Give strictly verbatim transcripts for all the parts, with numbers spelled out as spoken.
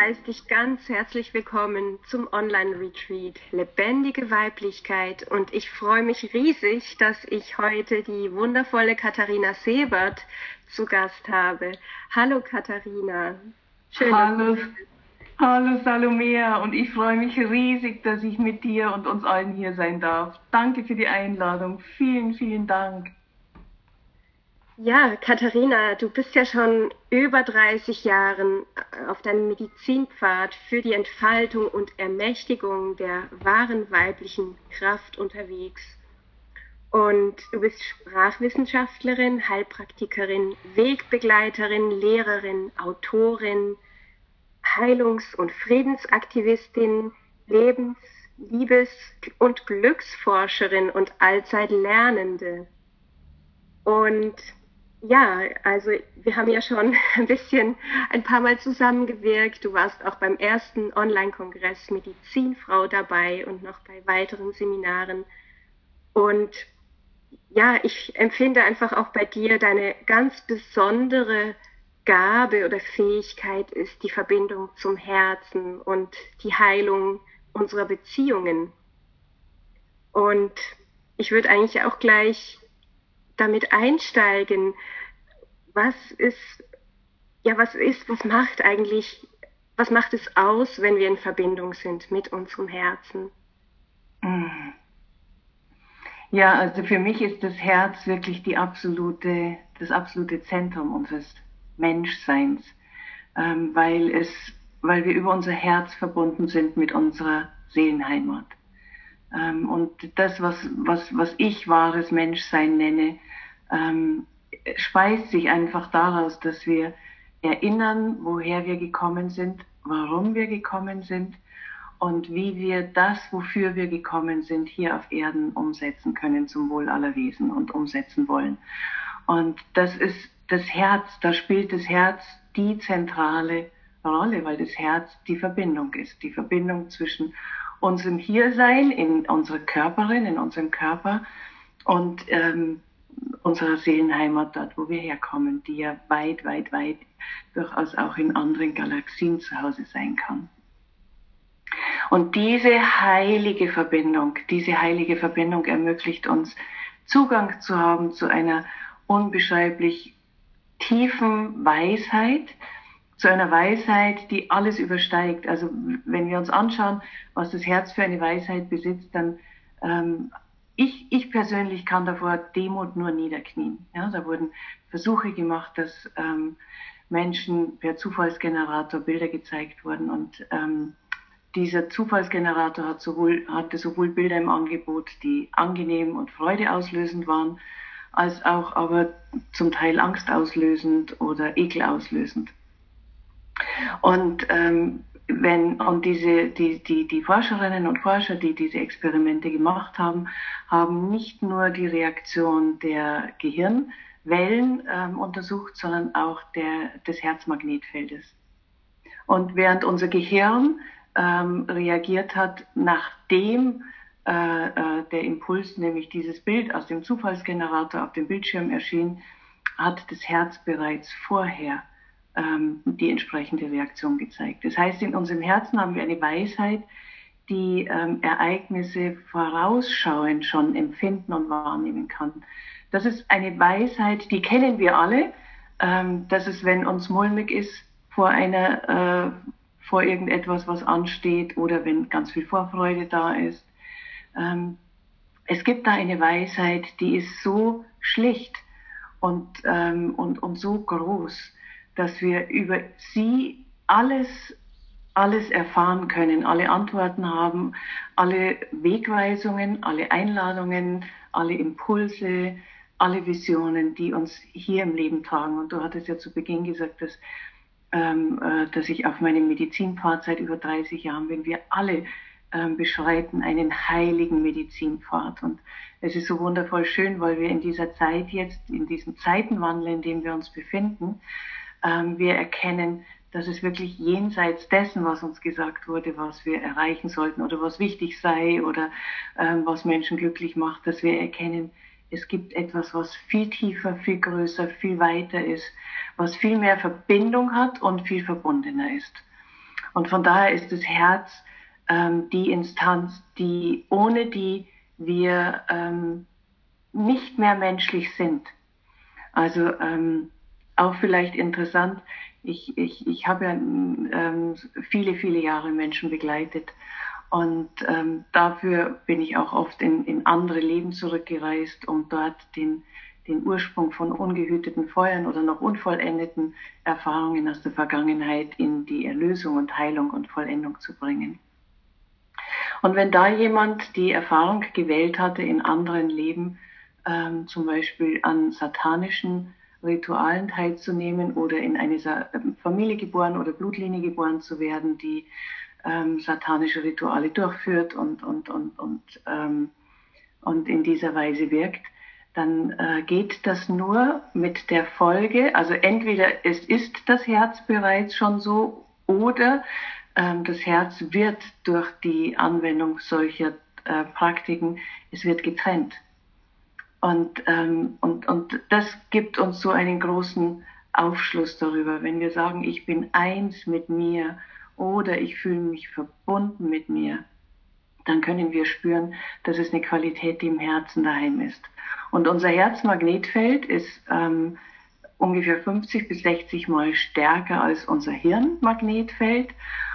heiße dich ganz herzlich willkommen zum Online-Retreat Lebendige Weiblichkeit und ich freue mich riesig, dass ich heute die wundervolle Katharina Sebert zu Gast habe. Hallo Katharina, schön, dass du Hallo, hallo Salomea und ich freue mich riesig, dass ich mit dir und uns allen hier sein darf. Danke für die Einladung. Vielen, vielen Dank. Ja, Katharina, du bist ja schon über dreißig Jahren äh, auf deinem Medizinpfad für die Entfaltung und Ermächtigung der wahren weiblichen Kraft unterwegs. Und du bist Sprachwissenschaftlerin, Heilpraktikerin, Wegbegleiterin, Lehrerin, Autorin, Heilungs- und Friedensaktivistin, Lebens-, Liebes- und Glücksforscherin und Allzeitlernende. Und ja, also wir haben ja schon ein bisschen ein paar Mal zusammengewirkt. Du warst auch beim ersten Online-Kongress Medizinfrau dabei und noch bei weiteren Seminaren. Und ja, ich empfinde einfach auch bei dir deine ganz besondere Gabe oder Fähigkeit ist die Verbindung zum Herzen und die Heilung unserer Beziehungen. Und ich würde eigentlich auch gleich damit einsteigen. Was ist, ja, was ist, was macht eigentlich, was macht es aus, wenn wir in Verbindung sind mit unserem Herzen? Mm. Ja, also für mich ist das Herz wirklich die absolute, das absolute Zentrum unseres Menschseins, ähm, weil es, weil wir über unser Herz verbunden sind mit unserer Seelenheimat. Ähm, und das, was, was, was ich wahres Menschsein nenne, ähm, speist sich einfach daraus, dass wir erinnern, woher wir gekommen sind, warum wir gekommen sind und wie wir das, wofür wir gekommen sind, hier auf Erden umsetzen können zum Wohl aller Wesen und umsetzen wollen. Und das ist das Herz, da spielt das Herz die zentrale Rolle, weil das Herz die Verbindung ist, die Verbindung zwischen unserem Hiersein in unserer Körperin, in unserem Körper und ähm, unserer Seelenheimat dort, wo wir herkommen, die ja weit, weit, weit durchaus auch in anderen Galaxien zu Hause sein kann. Und diese heilige Verbindung, diese heilige Verbindung ermöglicht uns, Zugang zu haben zu einer unbeschreiblich tiefen Weisheit, zu einer Weisheit, die alles übersteigt. Also wenn wir uns anschauen, was das Herz für eine Weisheit besitzt, dann ähm, ich, ich persönlich kann davor Demut nur niederknien. Ja, da wurden Versuche gemacht, dass ähm, Menschen per Zufallsgenerator Bilder gezeigt wurden und ähm, dieser Zufallsgenerator hat sowohl, hatte sowohl Bilder im Angebot, die angenehm und freudeauslösend waren, als auch aber zum Teil angstauslösend oder ekelauslösend. Und ähm, wenn und diese die die die Forscherinnen und Forscher, die diese Experimente gemacht haben, haben nicht nur die Reaktion der Gehirnwellen ähm, untersucht, sondern auch der des Herzmagnetfeldes. Und während unser Gehirn ähm, reagiert hat, nachdem äh, äh, der Impuls, nämlich dieses Bild aus dem Zufallsgenerator auf dem Bildschirm erschien, hat das Herz bereits vorher ähm, die entsprechende Reaktion gezeigt. Das heißt, in unserem Herzen haben wir eine Weisheit, die ähm, Ereignisse vorausschauend schon empfinden und wahrnehmen kann. Das ist eine Weisheit, die kennen wir alle. Ähm, dass es, wenn uns mulmig ist vor einer, äh, vor irgendetwas, was ansteht, oder wenn ganz viel Vorfreude da ist. Ähm, es gibt da eine Weisheit, die ist so schlicht und, ähm, und, und so groß, dass wir über sie alles, alles erfahren können, alle Antworten haben, alle Wegweisungen, alle Einladungen, alle Impulse, alle Visionen, die uns hier im Leben tragen. Und du hattest ja zu Beginn gesagt, dass, ähm, äh, dass ich auf meinem Medizinpfad seit über dreißig Jahren bin. Wir alle ähm, beschreiten einen heiligen Medizinpfad. Und es ist so wundervoll schön, weil wir in dieser Zeit jetzt, in diesem Zeitenwandel, in dem wir uns befinden, ähm, wir erkennen, dass es wirklich jenseits dessen, was uns gesagt wurde, was wir erreichen sollten oder was wichtig sei oder ähm, was Menschen glücklich macht, dass wir erkennen, es gibt etwas, was viel tiefer, viel größer, viel weiter ist, was viel mehr Verbindung hat und viel verbundener ist. Und von daher ist das Herz ähm, die Instanz, die ohne die wir ähm, nicht mehr menschlich sind. Also ähm, auch vielleicht interessant, ich, ich, ich habe ja ähm, viele, viele Jahre Menschen begleitet und ähm, dafür bin ich auch oft in, in andere Leben zurückgereist, um dort den, den Ursprung von ungehüteten Feuern oder noch unvollendeten Erfahrungen aus der Vergangenheit in die Erlösung und Heilung und Vollendung zu bringen. Und wenn da jemand die Erfahrung gewählt hatte, in anderen Leben ähm, zum Beispiel an satanischen Ritualen teilzunehmen oder in eine Familie geboren oder Blutlinie geboren zu werden, die ähm, satanische Rituale durchführt und, und, und, und, ähm, und in dieser Weise wirkt, dann äh, geht das nur mit der Folge, also entweder es ist das Herz bereits schon so oder ähm, das Herz wird durch die Anwendung solcher äh, Praktiken, es wird getrennt. Und, ähm, und, und das gibt uns so einen großen Aufschluss darüber, wenn wir sagen, ich bin eins mit mir oder ich fühle mich verbunden mit mir, dann können wir spüren, dass es eine Qualität, die im Herzen daheim ist. Und unser Herzmagnetfeld ist ähm, ungefähr fünfzig bis sechzig Mal stärker als unser Hirnmagnetfeld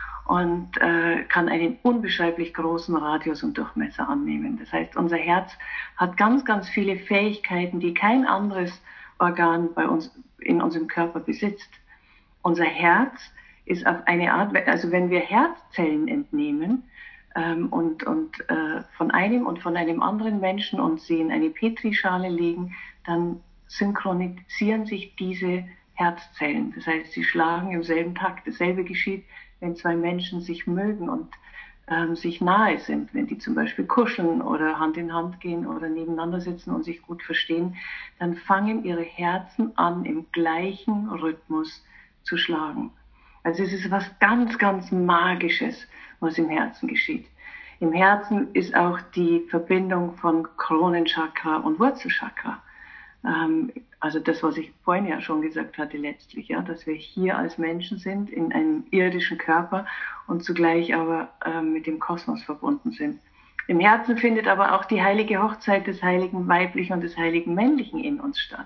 und äh, kann einen unbeschreiblich großen Radius und Durchmesser annehmen. Das heißt, unser Herz hat ganz, ganz viele Fähigkeiten, die kein anderes Organ bei uns in unserem Körper besitzt. Unser Herz ist auf eine Art, also wenn wir Herzzellen entnehmen ähm, und, und äh, von einem und von einem anderen Menschen und sie in eine Petrischale legen, dann synchronisieren sich diese Herzzellen. Das heißt, sie schlagen im selben Takt. Dasselbe geschieht, wenn zwei Menschen sich mögen und ähm, sich nahe sind, wenn die zum Beispiel kuscheln oder Hand in Hand gehen oder nebeneinander sitzen und sich gut verstehen, dann fangen ihre Herzen an, im gleichen Rhythmus zu schlagen. Also es ist was ganz, ganz Magisches, was im Herzen geschieht. Im Herzen ist auch die Verbindung von Kronenchakra und Wurzelchakra. Ähm, also das, was ich vorhin ja schon gesagt hatte letztlich, ja, dass wir hier als Menschen sind in einem irdischen Körper und zugleich aber äh, mit dem Kosmos verbunden sind. Im Herzen findet aber auch die heilige Hochzeit des heiligen Weiblichen und des heiligen Männlichen in uns statt.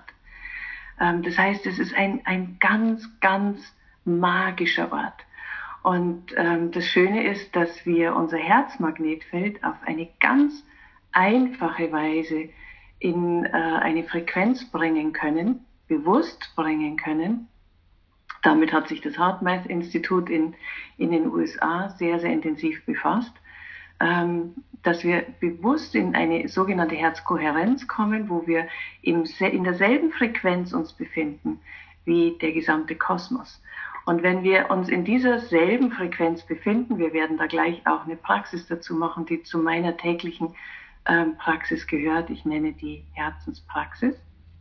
Ähm, das heißt, es ist ein, ein ganz, ganz magischer Ort. Und ähm, das Schöne ist, dass wir unser Herzmagnetfeld auf eine ganz einfache Weise in äh, eine Frequenz bringen können, bewusst bringen können. Damit hat sich das HeartMath-Institut in, in den U S A sehr, sehr intensiv befasst, ähm, dass wir bewusst in eine sogenannte Herzkohärenz kommen, wo wir im, in derselben Frequenz uns befinden wie der gesamte Kosmos. Und wenn wir uns in dieser selben Frequenz befinden, wir werden da gleich auch eine Praxis dazu machen, die zu meiner täglichen ähm, Praxis gehört. Ich nenne die Herzenspraxis.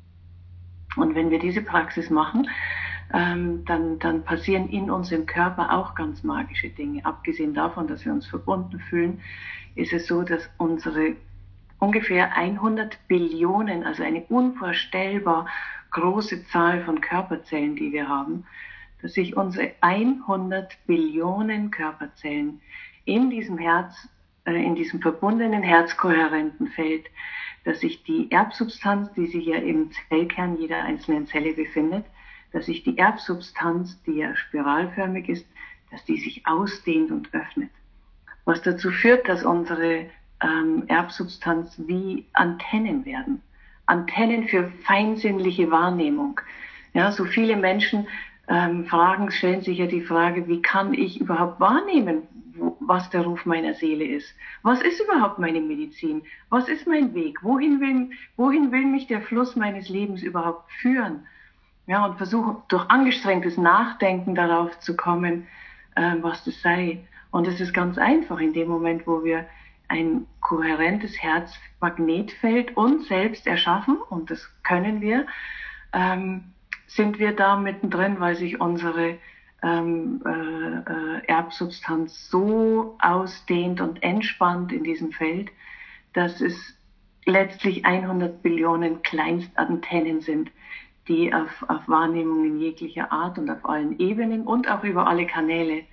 Und wenn wir diese Praxis machen, ähm, dann, dann passieren in unserem Körper auch ganz magische Dinge. Abgesehen davon, dass wir uns verbunden fühlen, ist es so, dass unsere ungefähr hundert Billionen, also eine unvorstellbar große Zahl von Körperzellen, die wir haben, dass sich unsere hundert Billionen Körperzellen in diesem Herz, äh, in diesem verbundenen herzkohärenten Feld, dass sich die Erbsubstanz, die sich ja im Zellkern jeder einzelnen Zelle befindet, dass sich die Erbsubstanz, die ja spiralförmig ist, dass die sich ausdehnt und öffnet. Was dazu führt, dass unsere ähm, Erbsubstanz wie Antennen werden. Antennen für feinsinnliche Wahrnehmung. Ja, so viele Menschen ähm, fragen, stellen sich ja die Frage, wie kann ich überhaupt wahrnehmen, wo, was der Ruf meiner Seele ist? Was ist überhaupt meine Medizin? Was ist mein Weg? Wohin will, wohin will mich der Fluss meines Lebens überhaupt führen? Ja, und versuchen durch angestrengtes Nachdenken darauf zu kommen, äh, was das sei. Und es ist ganz einfach in dem Moment, wo wir ein kohärentes Herzmagnetfeld uns selbst erschaffen, und das können wir, ähm, sind wir da mittendrin, weil sich unsere ähm, äh, Erbsubstanz so ausdehnt und entspannt in diesem Feld, dass es letztlich hundert Billionen Kleinstantennen sind, die auf, auf Wahrnehmungen jeglicher Art und auf allen Ebenen und auch über alle Kanäle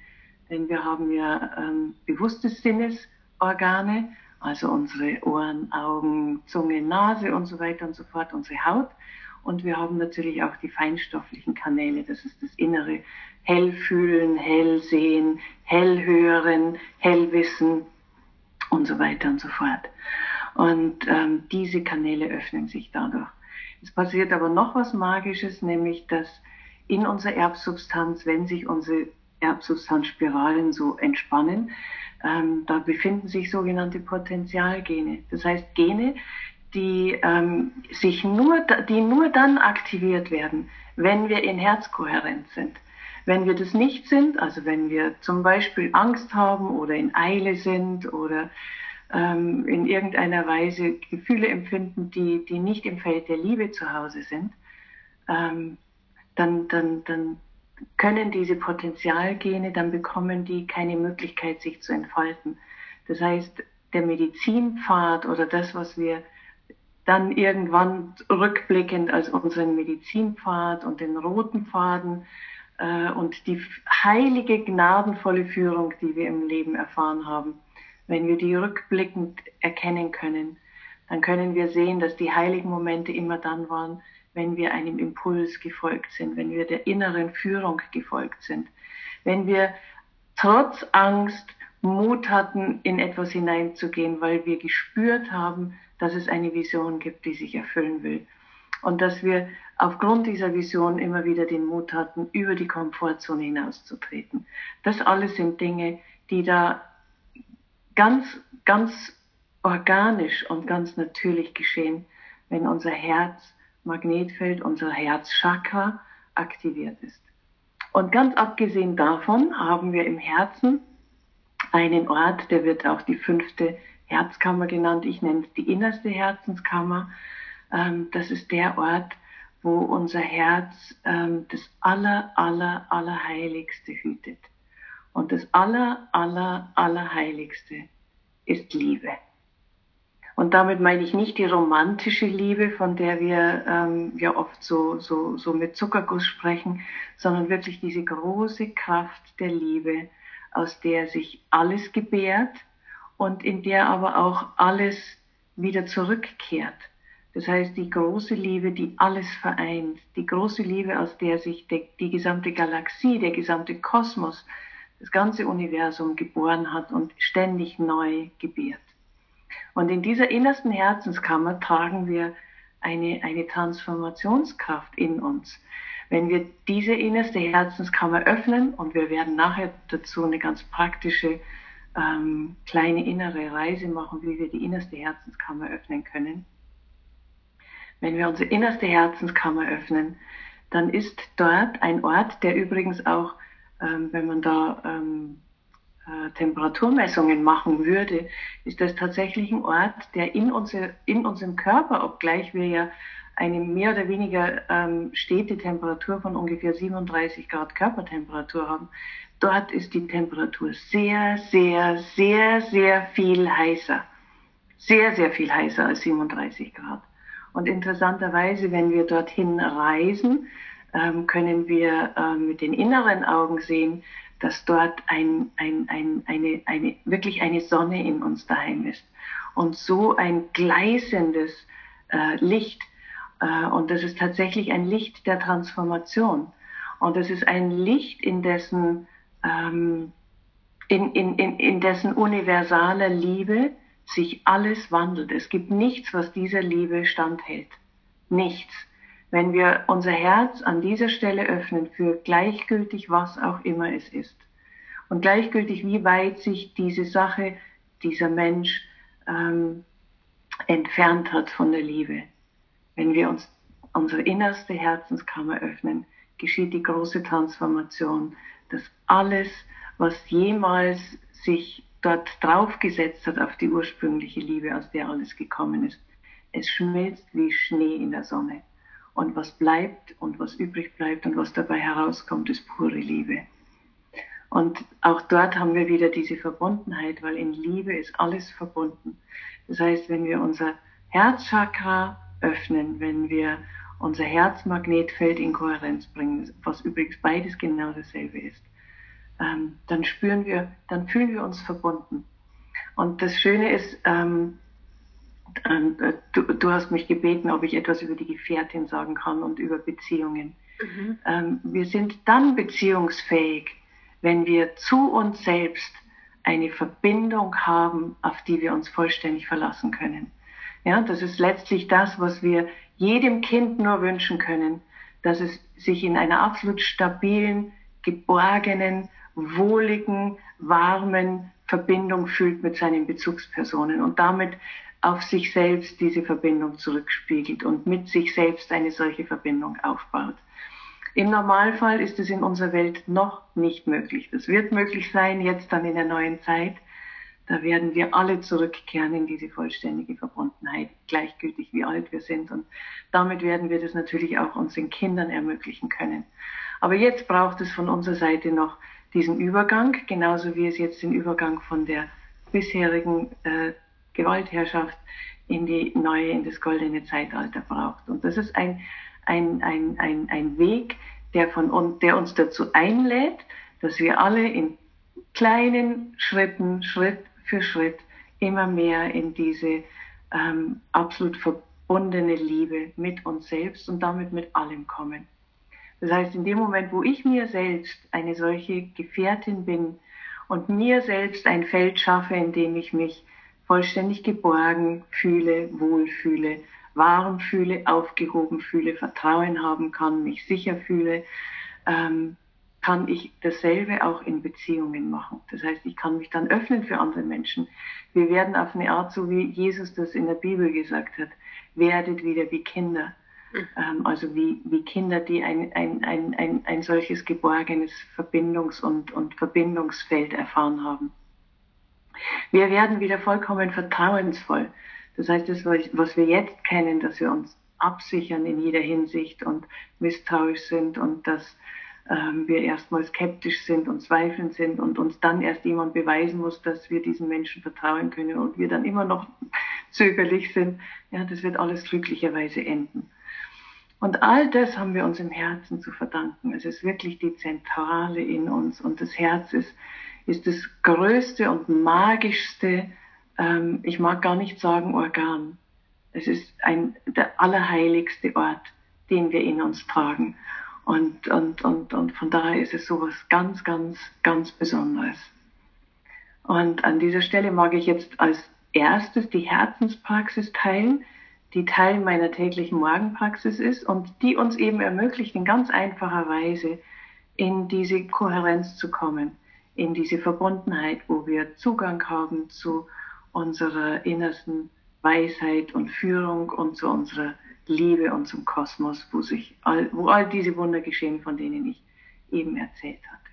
Denn wir haben ja ähm, bewusste Sinnesorgane, also unsere Ohren, Augen, Zunge, Nase und so weiter und so fort, unsere Haut. Und wir haben natürlich auch die feinstofflichen Kanäle, das ist das innere Hellfühlen, Hellsehen, Hellhören, Hellwissen und so weiter und so fort. Und ähm, diese Kanäle öffnen sich dadurch. Es passiert aber noch was Magisches, nämlich dass in unserer Erbsubstanz, wenn sich unsere Erbsubstanzspiralen so entspannen, ähm, da befinden sich sogenannte Potentialgene. Das heißt Gene, die ähm, sich nur, die nur dann aktiviert werden, wenn wir in Herzkohärenz sind. Wenn wir das nicht sind, also wenn wir zum Beispiel Angst haben oder in Eile sind oder ähm, in irgendeiner Weise Gefühle empfinden, die, die nicht im Feld der Liebe zu Hause sind, ähm, dann, dann, dann können diese Potentialgene, dann bekommen die keine Möglichkeit, sich zu entfalten. Das heißt, der Medizinpfad oder das, was wir dann irgendwann rückblickend als unseren Medizinpfad und den roten Faden äh, und die heilige, gnadenvolle Führung, die wir im Leben erfahren haben, wenn wir die rückblickend erkennen können, dann können wir sehen, dass die heiligen Momente immer dann waren, wenn wir einem Impuls gefolgt sind, wenn wir der inneren Führung gefolgt sind, wenn wir trotz Angst Mut hatten, in etwas hineinzugehen, weil wir gespürt haben, dass es eine Vision gibt, die sich erfüllen will. Und dass wir aufgrund dieser Vision immer wieder den Mut hatten, über die Komfortzone hinauszutreten. Das alles sind Dinge, die da ganz, ganz organisch und ganz natürlich geschehen, wenn unser Herzmagnetfeld, unser Herzchakra aktiviert ist. Und ganz abgesehen davon haben wir im Herzen einen Ort, der wird auch die fünfte Herzkammer genannt. Ich nenne es die innerste Herzenskammer. Das ist der Ort, wo unser Herz das aller, aller, allerheiligste hütet. Und das aller, aller, allerheiligste ist Liebe. Und damit meine ich nicht die romantische Liebe, von der wir ähm, ja oft so, so, so mit Zuckerguss sprechen, sondern wirklich diese große Kraft der Liebe, aus der sich alles gebärt und in der aber auch alles wieder zurückkehrt. Das heißt, die große Liebe, die alles vereint, die große Liebe, aus der sich die, die gesamte Galaxie, der gesamte Kosmos, das ganze Universum geboren hat und ständig neu gebärt. Und in dieser innersten Herzenskammer tragen wir eine, eine Transformationskraft in uns. Wenn wir diese innerste Herzenskammer öffnen, und wir werden nachher dazu eine ganz praktische ähm, kleine innere Reise machen, wie wir die innerste Herzenskammer öffnen können. Wenn wir unsere innerste Herzenskammer öffnen, dann ist dort ein Ort, der übrigens auch, ähm, wenn man da ähm, äh, Temperaturmessungen machen würde, ist das tatsächlich ein Ort, der in, unser, in unserem Körper, obgleich wir ja eine mehr oder weniger ähm, stete Temperatur von ungefähr siebenunddreißig Grad Körpertemperatur haben, dort ist die Temperatur sehr, sehr, sehr, sehr viel heißer. Sehr, sehr viel heißer als siebenunddreißig Grad. Und interessanterweise, wenn wir dorthin reisen, ähm, können wir äh, mit den inneren Augen sehen, dass dort ein, ein, ein, eine, eine, wirklich eine Sonne in uns daheim ist. Und so ein gleißendes äh, Licht. Äh, und das ist tatsächlich ein Licht der Transformation. Und es ist ein Licht, in dessen, ähm, in, in, in, in dessen universaler Liebe sich alles wandelt. Es gibt nichts, was dieser Liebe standhält. Nichts. Wenn wir unser Herz an dieser Stelle öffnen für gleichgültig, was auch immer es ist. Und gleichgültig, wie weit sich diese Sache, dieser Mensch ähm, entfernt hat von der Liebe. Wenn wir uns unsere innerste Herzenskammer öffnen, geschieht die große Transformation, dass alles, was jemals sich dort draufgesetzt hat auf die ursprüngliche Liebe, aus der alles gekommen ist, es schmilzt wie Schnee in der Sonne. Und was bleibt und was übrig bleibt und was dabei herauskommt, ist pure Liebe. Und auch dort haben wir wieder diese Verbundenheit, weil in Liebe ist alles verbunden. Das heißt, wenn wir unser Herzchakra öffnen, wenn wir unser Herzmagnetfeld in Kohärenz bringen, was übrigens beides genau dasselbe ist, ähm, dann spüren wir, dann fühlen wir uns verbunden. Und das Schöne ist, ähm, äh, du, du hast mich gebeten, ob ich etwas über die Gefährtin sagen kann und über Beziehungen. Mhm. Ähm, wir sind dann beziehungsfähig, wenn wir zu uns selbst eine Verbindung haben, auf die wir uns vollständig verlassen können. Ja, das ist letztlich das, was wir jedem Kind nur wünschen können, dass es sich in einer absolut stabilen, geborgenen, wohligen, warmen Verbindung fühlt mit seinen Bezugspersonen und damit auf sich selbst diese Verbindung zurückspiegelt und mit sich selbst eine solche Verbindung aufbaut. Im Normalfall ist es in unserer Welt noch nicht möglich. Das wird möglich sein, jetzt dann in der neuen Zeit. Da werden wir alle zurückkehren in diese vollständige Verbundenheit, gleichgültig wie alt wir sind. Und damit werden wir das natürlich auch unseren Kindern ermöglichen können. Aber jetzt braucht es von unserer Seite noch diesen Übergang, genauso wie es jetzt den Übergang von der bisherigen äh, Gewaltherrschaft in die neue, in das goldene Zeitalter braucht. Und das ist ein, ein, ein, ein, ein Weg, der, von, der uns dazu einlädt, dass wir alle in kleinen Schritten, Schritt für Schritt, immer mehr in diese ähm, absolut verbundene Liebe mit uns selbst und damit mit allem kommen. Das heißt, in dem Moment, wo ich mir selbst eine solche Gefährtin bin und mir selbst ein Feld schaffe, in dem ich mich vollständig geborgen fühle, wohlfühle, warm fühle, aufgehoben fühle, Vertrauen haben kann, mich sicher fühle, ähm, kann ich dasselbe auch in Beziehungen machen. Das heißt, ich kann mich dann öffnen für andere Menschen. Wir werden auf eine Art, so wie Jesus das in der Bibel gesagt hat, werdet wieder wie Kinder. Ähm, also wie, wie Kinder, die ein, ein, ein, ein, ein solches geborgenes Verbindungs- und, und Verbindungsfeld erfahren haben. Wir werden wieder vollkommen vertrauensvoll. Das heißt, das, was wir jetzt kennen, dass wir uns absichern in jeder Hinsicht und misstrauisch sind und dass ähm, wir erstmal skeptisch sind und zweifelnd sind und uns dann erst jemand beweisen muss, dass wir diesen Menschen vertrauen können und wir dann immer noch zögerlich sind, ja, das wird alles glücklicherweise enden. Und all das haben wir uns im Herzen zu verdanken. Es ist wirklich die Zentrale in uns und das Herz ist, ist das größte und magischste, ähm, ich mag gar nicht sagen Organ. Es ist ein, der allerheiligste Ort, den wir in uns tragen. Und, und, und, und von daher ist es sowas ganz, ganz, ganz Besonderes. Und an dieser Stelle mag ich jetzt als erstes die Herzenspraxis teilen, die Teil meiner täglichen Morgenpraxis ist und die uns eben ermöglicht, in ganz einfacher Weise in diese Kohärenz zu kommen, in diese Verbundenheit, wo wir Zugang haben zu unserer innersten Weisheit und Führung und zu unserer Liebe und zum Kosmos, wo, sich all, wo all diese Wunder geschehen, von denen ich eben erzählt hatte.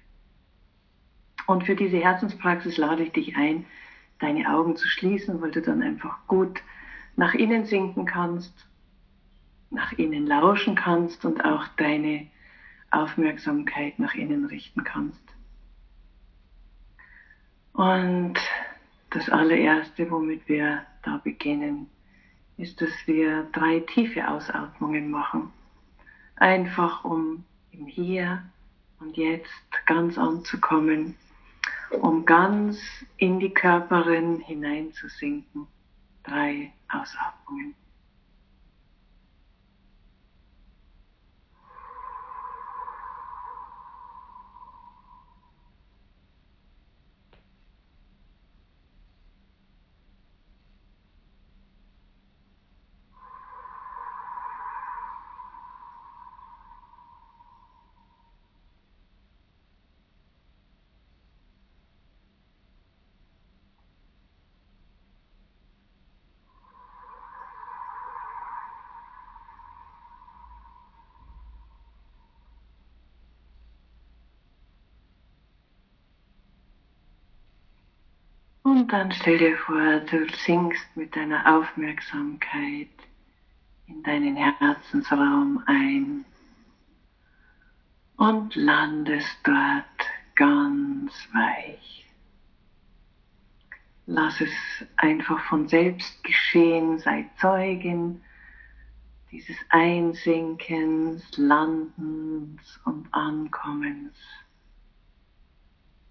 Und für diese Herzenspraxis lade ich dich ein, deine Augen zu schließen, weil du dann einfach gut nach innen sinken kannst, nach innen lauschen kannst und auch deine Aufmerksamkeit nach innen richten kannst. Und das allererste, womit wir da beginnen, ist, dass wir drei tiefe Ausatmungen machen. Einfach um im Hier und Jetzt ganz anzukommen, um ganz in die Körperin hineinzusinken. Drei Ausatmungen. Und dann stell dir vor, du sinkst mit deiner Aufmerksamkeit in deinen Herzensraum ein und landest dort ganz weich. Lass es einfach von selbst geschehen, sei Zeugin dieses Einsinkens, Landens und Ankommens.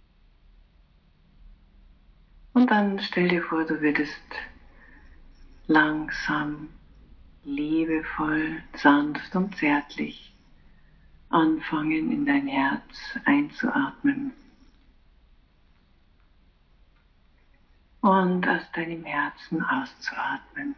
Und dann stell dir vor, du würdest langsam, liebevoll, sanft und zärtlich anfangen, in dein Herz einzuatmen und aus deinem Herzen auszuatmen.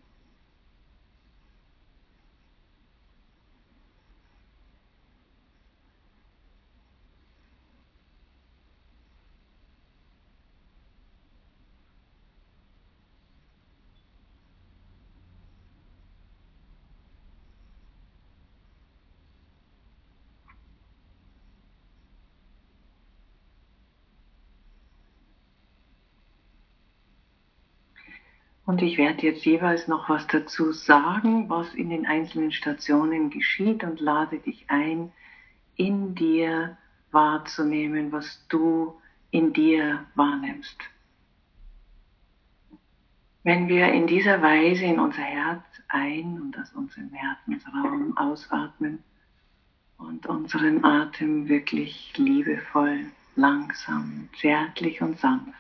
Und ich werde jetzt jeweils noch was dazu sagen, was in den einzelnen Stationen geschieht, und lade dich ein, in dir wahrzunehmen, was du in dir wahrnimmst. Wenn wir in dieser Weise in unser Herz ein- und aus unserem Herzensraum ausatmen und unseren Atem wirklich liebevoll, langsam, zärtlich und sanft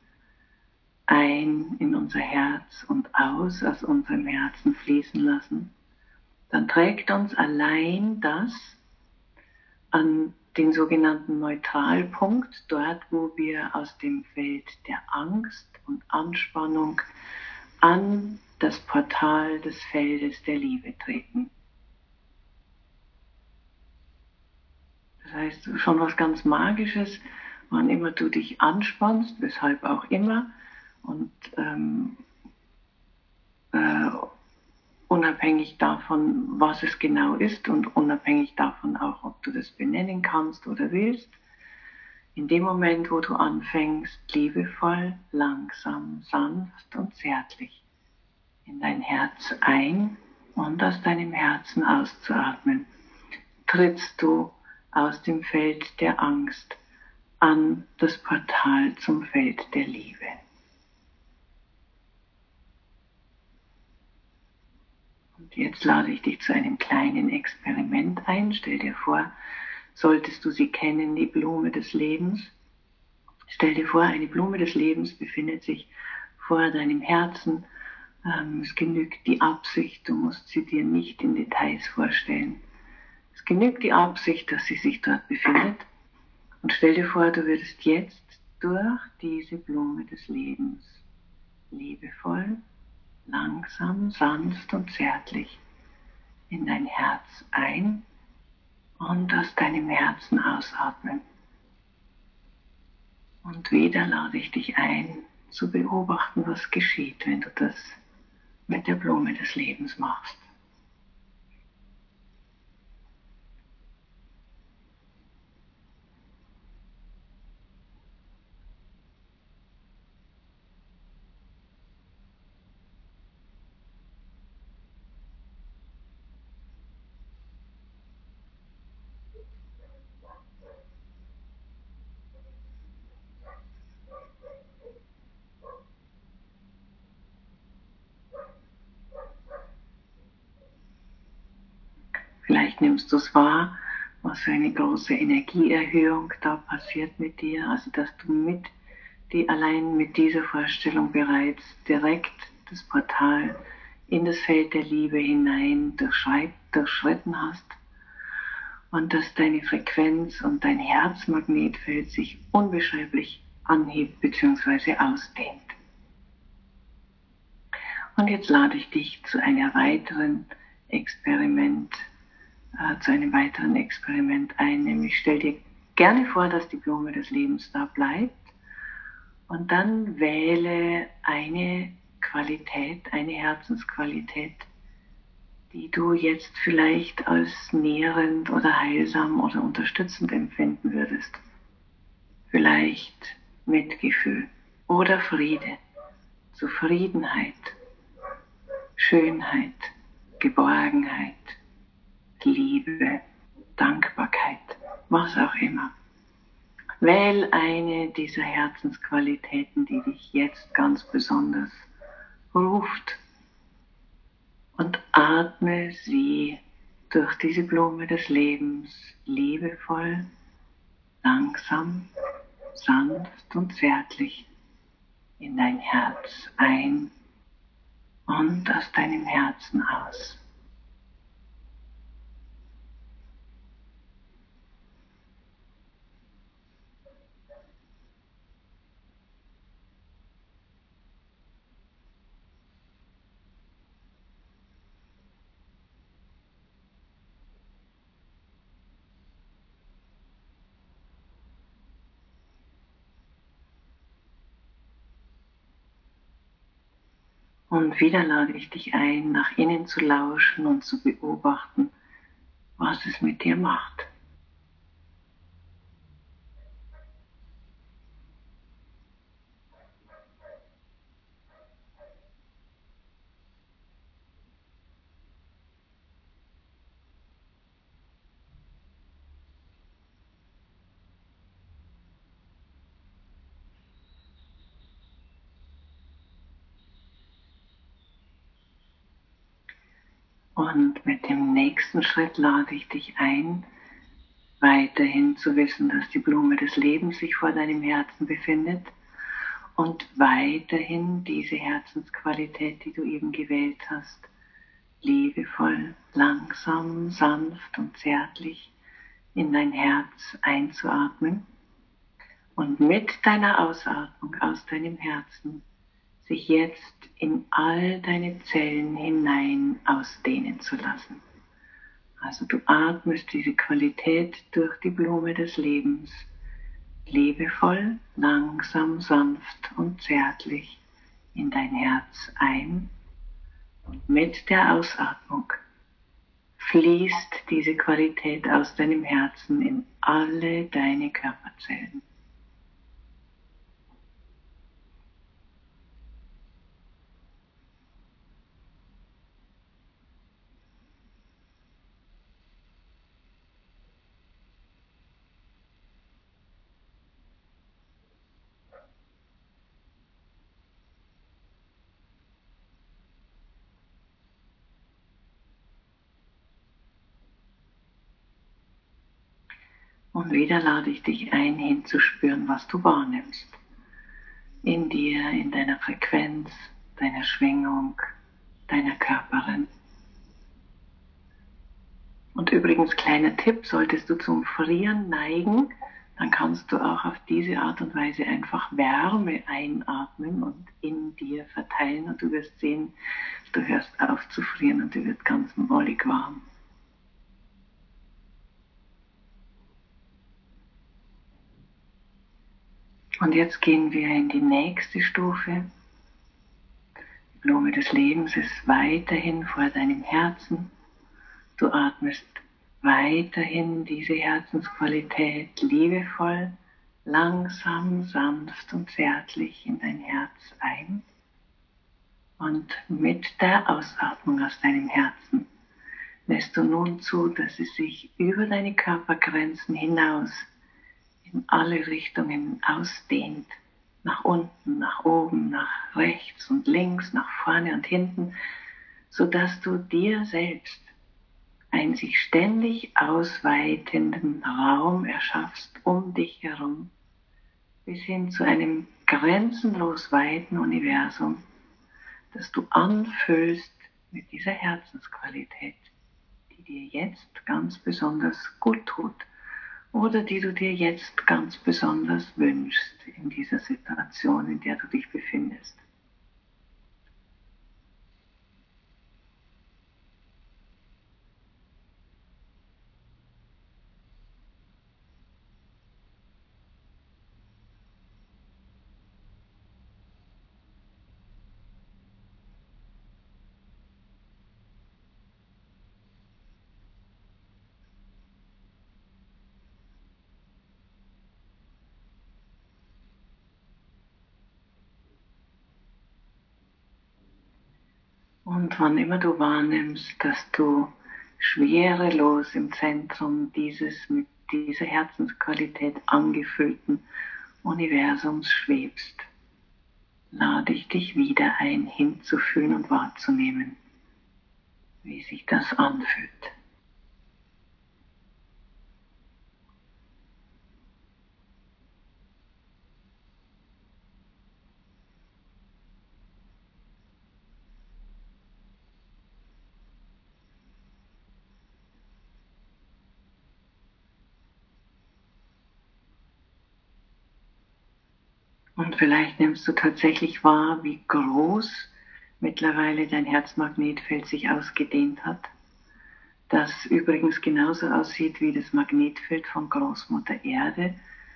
ein in unser Herz und aus aus unserem Herzen fließen lassen, dann trägt uns allein das an den sogenannten Neutralpunkt, dort wo wir aus dem Feld der Angst und Anspannung an das Portal des Feldes der Liebe treten. Das heißt, schon was ganz Magisches, wann immer du dich anspannst, weshalb auch immer, und ähm, äh, unabhängig davon, was es genau ist, und unabhängig davon auch, ob du das benennen kannst oder willst, in dem Moment, wo du anfängst, liebevoll, langsam, sanft und zärtlich in dein Herz ein und aus deinem Herzen auszuatmen, trittst du aus dem Feld der Angst an das Portal zum Feld der Liebe. Und jetzt lade ich dich zu einem kleinen Experiment ein. Stell dir vor, solltest du sie kennen, die Blume des Lebens. Stell dir vor, eine Blume des Lebens befindet sich vor deinem Herzen. Ähm, es genügt die Absicht, du musst sie dir nicht in Details vorstellen. Es genügt die Absicht, dass sie sich dort befindet. Und stell dir vor, du würdest jetzt durch diese Blume des Lebens liebevoll, langsam, sanft und zärtlich in dein Herz ein und aus deinem Herzen ausatmen. Und wieder lade ich dich ein, zu beobachten, was geschieht, wenn du das mit der Blume des Lebens machst. Vielleicht nimmst du es wahr, was für eine große Energieerhöhung da passiert mit dir, also dass du mit die allein mit dieser Vorstellung bereits direkt das Portal in das Feld der Liebe hinein durchschritten hast und dass deine Frequenz und dein Herzmagnetfeld sich unbeschreiblich anhebt bzw. ausdehnt. Und jetzt lade ich dich zu einer weiteren Experiment, äh, zu einem weiteren Experiment ein, nämlich stell dir gerne vor, dass die Blume des Lebens da bleibt. Und dann wähle eine Qualität, eine Herzensqualität, die du jetzt vielleicht als nährend oder heilsam oder unterstützend empfinden würdest. Vielleicht Mitgefühl oder Friede, Zufriedenheit, Schönheit, Geborgenheit, Liebe, Dankbarkeit, was auch immer. Wähl eine dieser Herzensqualitäten, die dich jetzt ganz besonders ruft, und atme sie durch diese Blume des Lebens liebevoll, langsam, sanft und zärtlich in dein Herz ein und aus deinem Herzen aus. Und wieder lade ich dich ein, nach innen zu lauschen und zu beobachten, was es mit dir macht. Und mit dem nächsten Schritt lade ich dich ein, weiterhin zu wissen, dass die Blume des Lebens sich vor deinem Herzen befindet und weiterhin diese Herzensqualität, die du eben gewählt hast, liebevoll, langsam, sanft und zärtlich in dein Herz einzuatmen und mit deiner Ausatmung aus deinem Herzen sich jetzt in all deine Zellen hinein ausdehnen zu lassen. Also du atmest diese Qualität durch die Blume des Lebens, liebevoll, langsam, sanft und zärtlich in dein Herz ein und mit der Ausatmung fließt diese Qualität aus deinem Herzen in alle deine Körperzellen. Und wieder lade ich dich ein, hinzuspüren, was du wahrnimmst. In dir, in deiner Frequenz, deiner Schwingung, deiner Körperin. Und übrigens, kleiner Tipp, solltest du zum Frieren neigen, dann kannst du auch auf diese Art und Weise einfach Wärme einatmen und in dir verteilen und du wirst sehen, du hörst auf zu frieren und dir wird ganz mollig warm. Und jetzt gehen wir in die nächste Stufe. Die Blume des Lebens ist weiterhin vor deinem Herzen. Du atmest weiterhin diese Herzensqualität liebevoll, langsam, sanft und zärtlich in dein Herz ein. Und mit der Ausatmung aus deinem Herzen lässt du nun zu, dass es sich über deine Körpergrenzen hinaus in alle Richtungen ausdehnt. Nach unten, nach oben, nach rechts und links, nach vorne und hinten, sodass du dir selbst einen sich ständig ausweitenden Raum erschaffst um dich herum, bis hin zu einem grenzenlos weiten Universum, das du anfüllst mit dieser Herzensqualität, die dir jetzt ganz besonders gut tut oder die du dir jetzt ganz besonders wünschst in dieser Situation, in der du dich befindest. Und wann immer du wahrnimmst, dass du schwerelos im Zentrum dieses mit dieser Herzensqualität angefüllten Universums schwebst, lade ich dich wieder ein, hinzufühlen und wahrzunehmen, wie sich das anfühlt. Und vielleicht nimmst du tatsächlich wahr, wie groß mittlerweile dein Herzmagnetfeld sich ausgedehnt hat, das übrigens genauso aussieht wie das Magnetfeld von Großmutter Erde.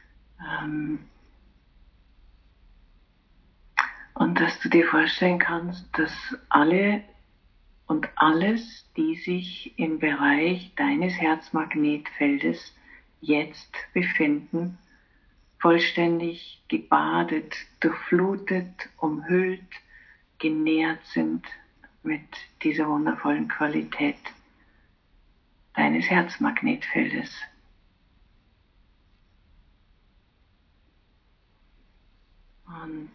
Und dass du dir vorstellen kannst, dass alle und alles, die sich im Bereich deines Herzmagnetfeldes jetzt befinden, vollständig gebadet, durchflutet, umhüllt, genährt sind mit dieser wundervollen Qualität deines Herzmagnetfeldes. Und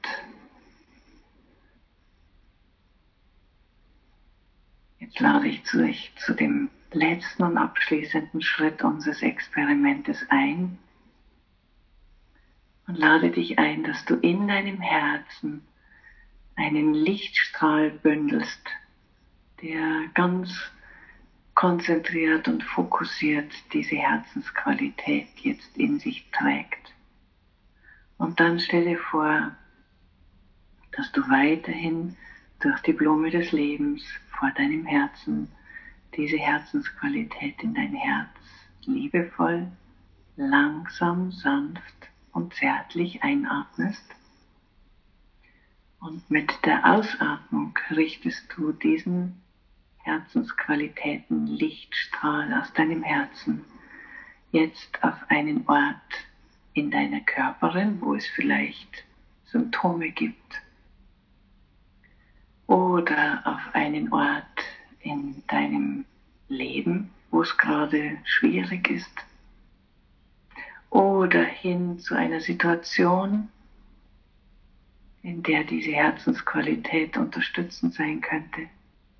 jetzt lade ich dich zu dem letzten und abschließenden Schritt unseres Experimentes ein und lade dich ein, dass du in deinem Herzen einen Lichtstrahl bündelst, der ganz konzentriert und fokussiert diese Herzensqualität jetzt in sich trägt. Und dann stell dir vor, dass du weiterhin durch die Blume des Lebens vor deinem Herzen diese Herzensqualität in dein Herz liebevoll, langsam, sanft und zärtlich einatmest. Und mit der Ausatmung richtest du diesen Herzensqualitäten Lichtstrahl aus deinem Herzen jetzt auf einen Ort in deiner Körperin, wo es vielleicht Symptome gibt, oder auf einen Ort in deinem Leben, wo es gerade schwierig ist, oder hin zu einer Situation, in der diese Herzensqualität unterstützend sein könnte,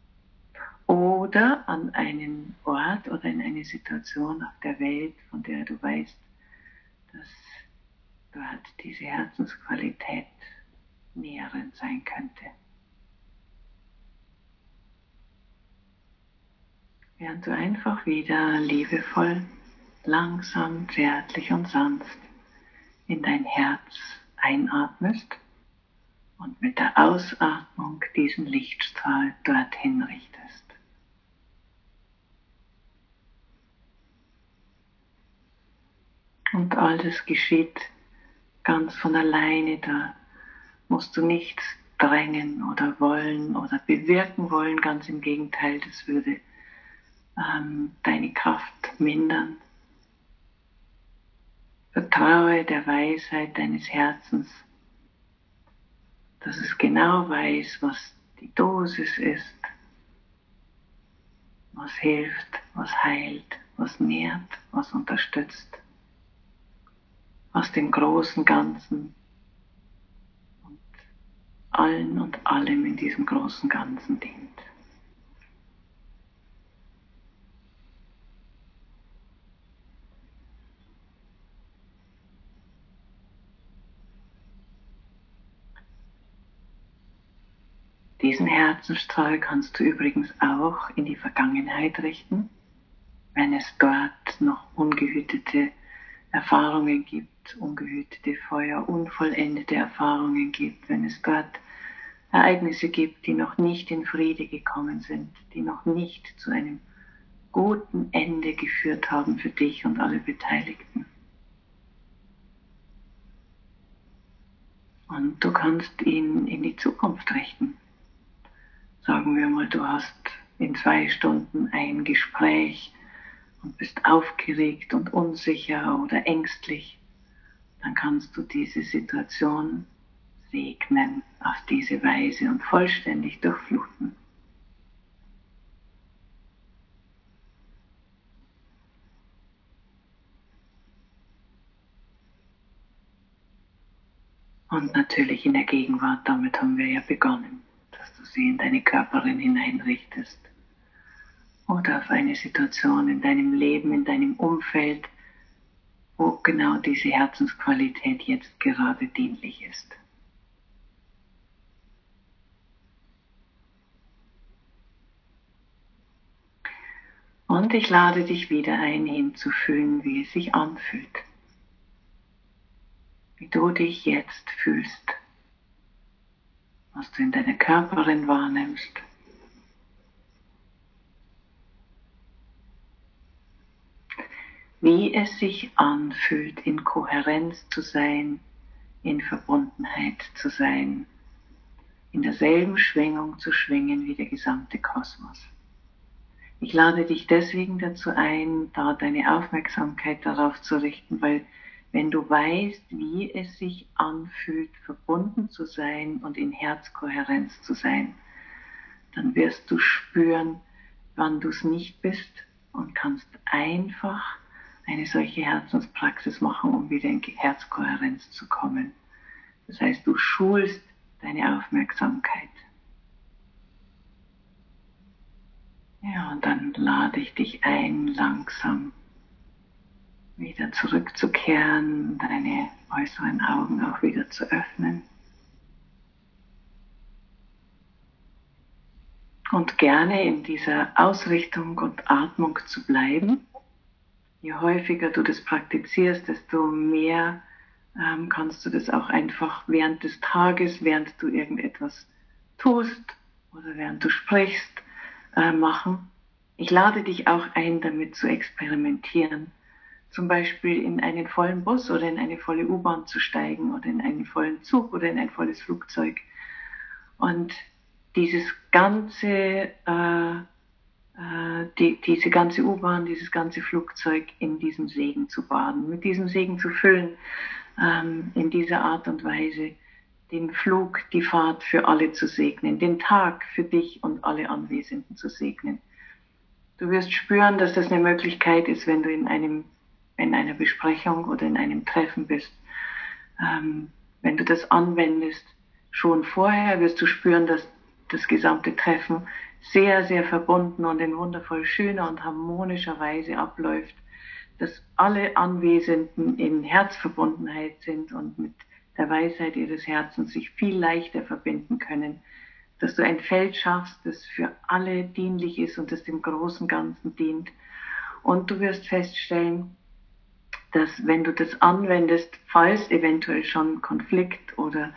oder an einen Ort oder in eine Situation auf der Welt, von der du weißt, dass dort diese Herzensqualität nährend sein könnte. Während du einfach wieder liebevoll, langsam, zärtlich und sanft in dein Herz einatmest und mit der Ausatmung diesen Lichtstrahl dorthin richtest. Und all das geschieht ganz von alleine, da musst du nichts drängen oder wollen oder bewirken wollen, ganz im Gegenteil, das würde ähm, deine Kraft mindern. Vertraue der Weisheit deines Herzens, dass es genau weiß, was die Dosis ist, was hilft, was heilt, was nährt, was unterstützt, was dem großen Ganzen und allen und allem in diesem großen Ganzen dient. Diesen Herzensstrahl kannst du übrigens auch in die Vergangenheit richten, wenn es dort noch ungehütete Erfahrungen gibt, ungehütete Feuer, unvollendete Erfahrungen gibt, wenn es dort Ereignisse gibt, die noch nicht in Friede gekommen sind, die noch nicht zu einem guten Ende geführt haben für dich und alle Beteiligten. Und du kannst ihn in die Zukunft richten. Sagen wir mal, du hast in zwei Stunden ein Gespräch und bist aufgeregt und unsicher oder ängstlich, dann kannst du diese Situation segnen auf diese Weise und vollständig durchfluten. Und natürlich in der Gegenwart, damit haben wir ja begonnen, dass du sie in deine Körperin hineinrichtest oder auf eine Situation in deinem Leben, in deinem Umfeld, wo genau diese Herzensqualität jetzt gerade dienlich ist. Und ich lade dich wieder ein, hinzufühlen, wie es sich anfühlt. wie du dich jetzt fühlst, was du in deiner Körperin wahrnimmst. Wie es sich anfühlt, in Kohärenz zu sein, in Verbundenheit zu sein, in derselben Schwingung zu schwingen wie der gesamte Kosmos. Ich lade dich deswegen dazu ein, da deine Aufmerksamkeit darauf zu richten, weil wenn du weißt, wie es sich anfühlt, verbunden zu sein und in Herzkohärenz zu sein, dann wirst du spüren, wann du es nicht bist und kannst einfach eine solche Herzenspraxis machen, um wieder in Herzkohärenz zu kommen. Das heißt, du schulst deine Aufmerksamkeit. Ja, und dann lade ich dich ein, langsam wieder zurückzukehren, deine äußeren Augen auch wieder zu öffnen. Und gerne in dieser Ausrichtung und Atmung zu bleiben. Je häufiger du das praktizierst, desto mehr ähm, kannst du das auch einfach während des Tages, während du irgendetwas tust oder während du sprichst, äh, machen. Ich lade dich auch ein, damit zu experimentieren. Zum Beispiel in einen vollen Bus oder in eine volle U-Bahn zu steigen oder in einen vollen Zug oder in ein volles Flugzeug. Und dieses ganze, äh, äh, die, diese ganze U-Bahn, dieses ganze Flugzeug in diesem Segen zu baden, mit diesem Segen zu füllen, ähm, in dieser Art und Weise den Flug, die Fahrt für alle zu segnen, den Tag für dich und alle Anwesenden zu segnen. Du wirst spüren, dass das eine Möglichkeit ist, wenn du in einem in einer Besprechung oder in einem Treffen bist. Ähm, wenn du das anwendest, schon vorher wirst du spüren, dass das gesamte Treffen sehr, sehr verbunden und in wundervoll schöner und harmonischer Weise abläuft, dass alle Anwesenden in Herzverbundenheit sind und mit der Weisheit ihres Herzens sich viel leichter verbinden können, dass du ein Feld schaffst, das für alle dienlich ist und das dem großen Ganzen dient. Und du wirst feststellen, dass wenn du das anwendest, falls eventuell schon Konflikt oder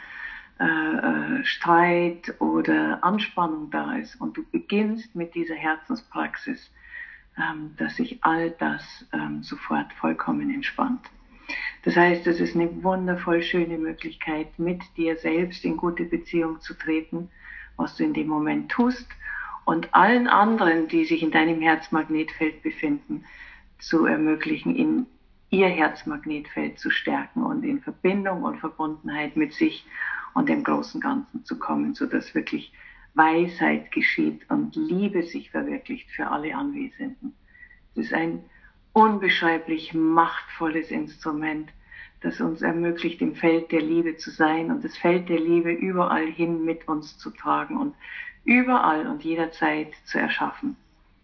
äh, Streit oder Anspannung da ist und du beginnst mit dieser Herzenspraxis, ähm, dass sich all das ähm, sofort vollkommen entspannt. Das heißt, es ist eine wundervoll schöne Möglichkeit, mit dir selbst in gute Beziehung zu treten, was du in dem Moment tust und allen anderen, die sich in deinem Herzmagnetfeld befinden, zu ermöglichen, in ihr Herzmagnetfeld zu stärken und in Verbindung und Verbundenheit mit sich und dem großen Ganzen zu kommen, sodass wirklich Weisheit geschieht und Liebe sich verwirklicht für alle Anwesenden. Es ist ein unbeschreiblich machtvolles Instrument, das uns ermöglicht, im Feld der Liebe zu sein und das Feld der Liebe überall hin mit uns zu tragen und überall und jederzeit zu erschaffen.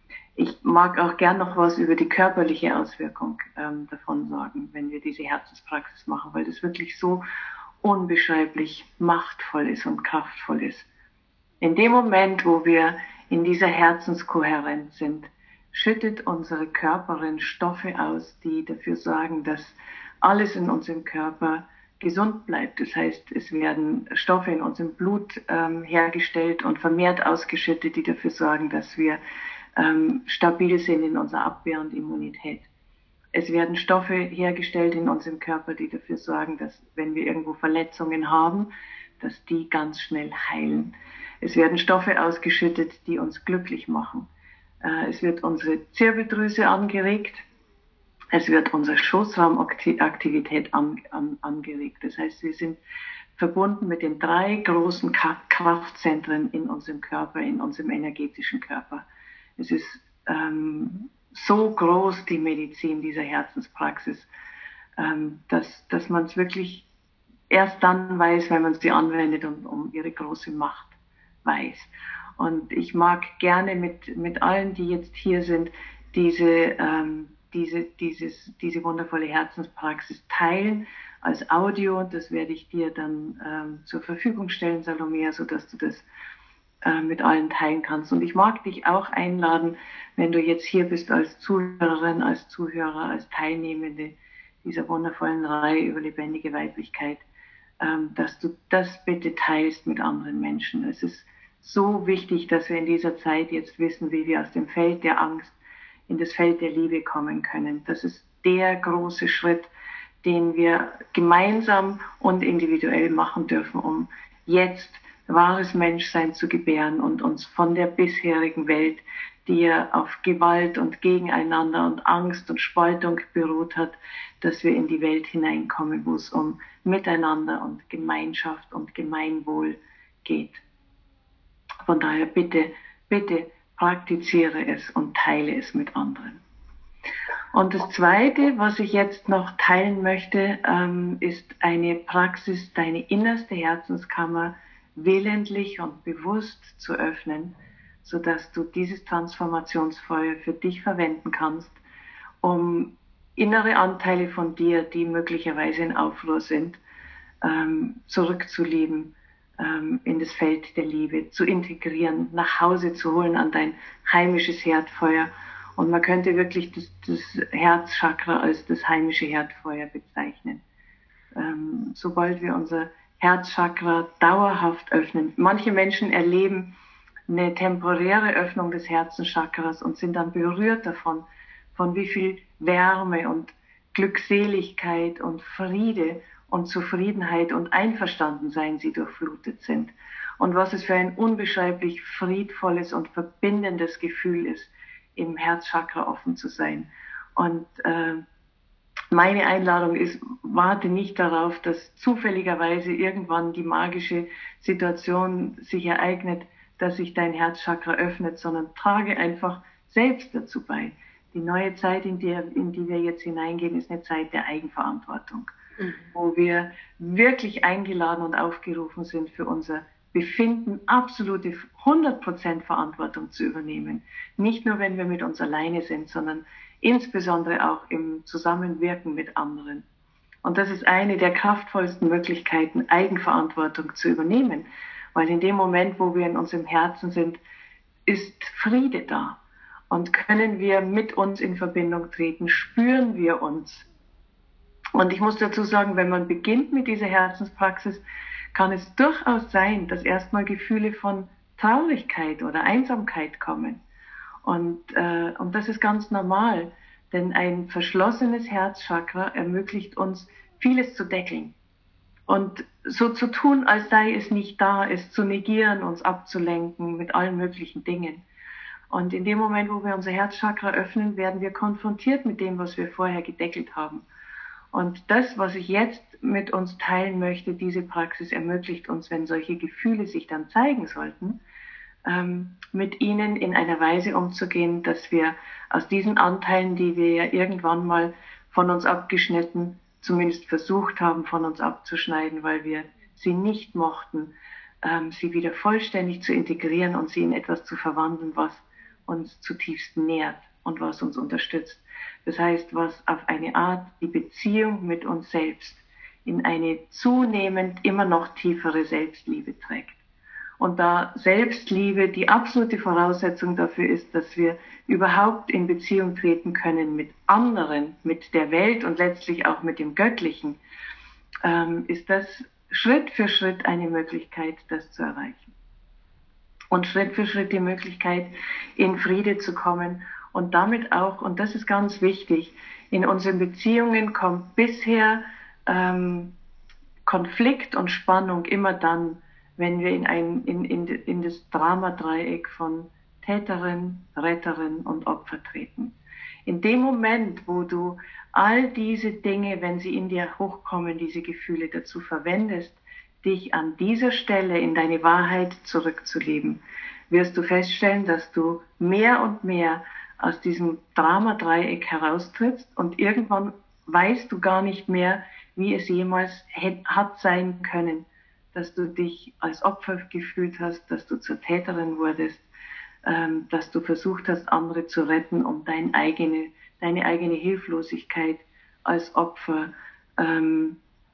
Ich mag auch gern noch was über die körperliche Auswirkung ähm, davon sagen, wenn wir diese Herzenspraxis machen, weil das wirklich so unbeschreiblich machtvoll ist und kraftvoll ist. In dem Moment, wo wir in dieser Herzenskohärenz sind, schüttet unsere Körperin Stoffe aus, die dafür sorgen, dass alles in unserem Körper gesund bleibt. Das heißt, es werden Stoffe in unserem Blut ähm, hergestellt und vermehrt ausgeschüttet, die dafür sorgen, dass wir ähm, stabil sind in unserer Abwehr und Immunität. Es werden Stoffe hergestellt in unserem Körper, die dafür sorgen, dass, wenn wir irgendwo Verletzungen haben, dass die ganz schnell heilen. Es werden Stoffe ausgeschüttet, die uns glücklich machen. Es wird unsere Zirbeldrüse angeregt. Es wird unsere Schoßraumaktivität an, an, angeregt. Das heißt, wir sind verbunden mit den drei großen Kraftzentren in unserem Körper, in unserem energetischen Körper. Es ist ähm, so groß, die Medizin dieser Herzenspraxis, ähm, dass, dass man es wirklich erst dann weiß, wenn man sie anwendet und um ihre große Macht weiß. Und ich mag gerne mit, mit allen, die jetzt hier sind, diese, ähm, diese, dieses, diese wundervolle Herzenspraxis teilen als Audio. Das werde ich dir dann ähm, zur Verfügung stellen, Salomea, sodass du das äh, mit allen teilen kannst. Und ich mag dich auch einladen, wenn du jetzt hier bist als Zuhörerin, als Zuhörer, als Teilnehmende, dieser wundervollen Reihe über lebendige Weiblichkeit, ähm, dass du das bitte teilst mit anderen Menschen. Es ist so wichtig, dass wir in dieser Zeit jetzt wissen, wie wir aus dem Feld der Angst in das Feld der Liebe kommen können. Das ist der große Schritt, den wir gemeinsam und individuell machen dürfen, um jetzt wahres Menschsein zu gebären und uns von der bisherigen Welt, die ja auf Gewalt und Gegeneinander und Angst und Spaltung beruht hat, dass wir in die Welt hineinkommen, wo es um Miteinander und Gemeinschaft und Gemeinwohl geht. Von daher bitte, bitte praktiziere es und teile es mit anderen. Und das Zweite, was ich jetzt noch teilen möchte, ähm, ist eine Praxis, deine innerste Herzenskammer willentlich und bewusst zu öffnen, sodass du dieses Transformationsfeuer für dich verwenden kannst, um innere Anteile von dir, die möglicherweise in Aufruhr sind, ähm, zurückzuleben, ähm, in das Feld der Liebe, zu integrieren, nach Hause zu holen an dein heimisches Herdfeuer. Und man könnte wirklich das, das Herzchakra als das heimische Herdfeuer bezeichnen. Ähm, sobald wir unser Herzchakra dauerhaft öffnen. Manche Menschen erleben eine temporäre Öffnung des Herzenchakras und sind dann berührt davon, von wie viel Wärme und Glückseligkeit und Friede und Zufriedenheit und Einverstandensein sie durchflutet sind. Und was es für ein unbeschreiblich friedvolles und verbindendes Gefühl ist, im Herzchakra offen zu sein. Und äh, meine Einladung ist, warte nicht darauf, dass zufälligerweise irgendwann die magische Situation sich ereignet, dass sich dein Herzchakra öffnet, sondern trage einfach selbst dazu bei. Die neue Zeit, in die, in die wir jetzt hineingehen, ist eine Zeit der Eigenverantwortung, mhm. wo wir wirklich eingeladen und aufgerufen sind, für unser Befinden absolute hundert Prozent Verantwortung zu übernehmen. Nicht nur, wenn wir mit uns alleine sind, sondern insbesondere auch im Zusammenwirken mit anderen. Und das ist eine der kraftvollsten Möglichkeiten, Eigenverantwortung zu übernehmen. Weil in dem Moment, wo wir in unserem Herzen sind, ist Friede da. Und können wir mit uns in Verbindung treten, spüren wir uns. Und ich muss dazu sagen, wenn man beginnt mit dieser Herzenspraxis, kann es durchaus sein, dass erstmal Gefühle von Traurigkeit oder Einsamkeit kommen. Und, äh, und das ist ganz normal, denn ein verschlossenes Herzchakra ermöglicht uns, vieles zu deckeln. Und so zu tun, als sei es nicht da, es zu negieren, uns abzulenken mit allen möglichen Dingen. Und in dem Moment, wo wir unser Herzchakra öffnen, werden wir konfrontiert mit dem, was wir vorher gedeckelt haben. Und das, was ich jetzt mit uns teilen möchte, diese Praxis ermöglicht uns, wenn solche Gefühle sich dann zeigen sollten, ähm, mit ihnen in einer Weise umzugehen, dass wir aus diesen Anteilen, die wir ja irgendwann mal von uns abgeschnitten, zumindest versucht haben, von uns abzuschneiden, weil wir sie nicht mochten, ähm, sie wieder vollständig zu integrieren und sie in etwas zu verwandeln, was uns zutiefst nährt und was uns unterstützt. Das heißt, was auf eine Art die Beziehung mit uns selbst in eine zunehmend immer noch tiefere Selbstliebe trägt. Und da Selbstliebe die absolute Voraussetzung dafür ist, dass wir überhaupt in Beziehung treten können mit anderen, mit der Welt und letztlich auch mit dem Göttlichen, ähm, ist das Schritt für Schritt eine Möglichkeit, das zu erreichen. Und Schritt für Schritt die Möglichkeit, in Friede zu kommen und damit auch, und das ist ganz wichtig, in unseren Beziehungen kommt bisher ähm, Konflikt und Spannung immer dann, wenn wir in, ein, in, in, in das Dramadreieck von Täterin, Retterin und Opfer treten. In dem Moment, wo du all diese Dinge, wenn sie in dir hochkommen, diese Gefühle dazu verwendest, dich an dieser Stelle in deine Wahrheit zurückzuleben, wirst du feststellen, dass du mehr und mehr aus diesem Dramadreieck heraustrittst und irgendwann weißt du gar nicht mehr, wie es jemals hat sein können, dass du dich als Opfer gefühlt hast, dass du zur Täterin wurdest, ähm, dass du versucht hast, andere zu retten, um dein eigene, deine eigene Hilflosigkeit als Opfer ähm,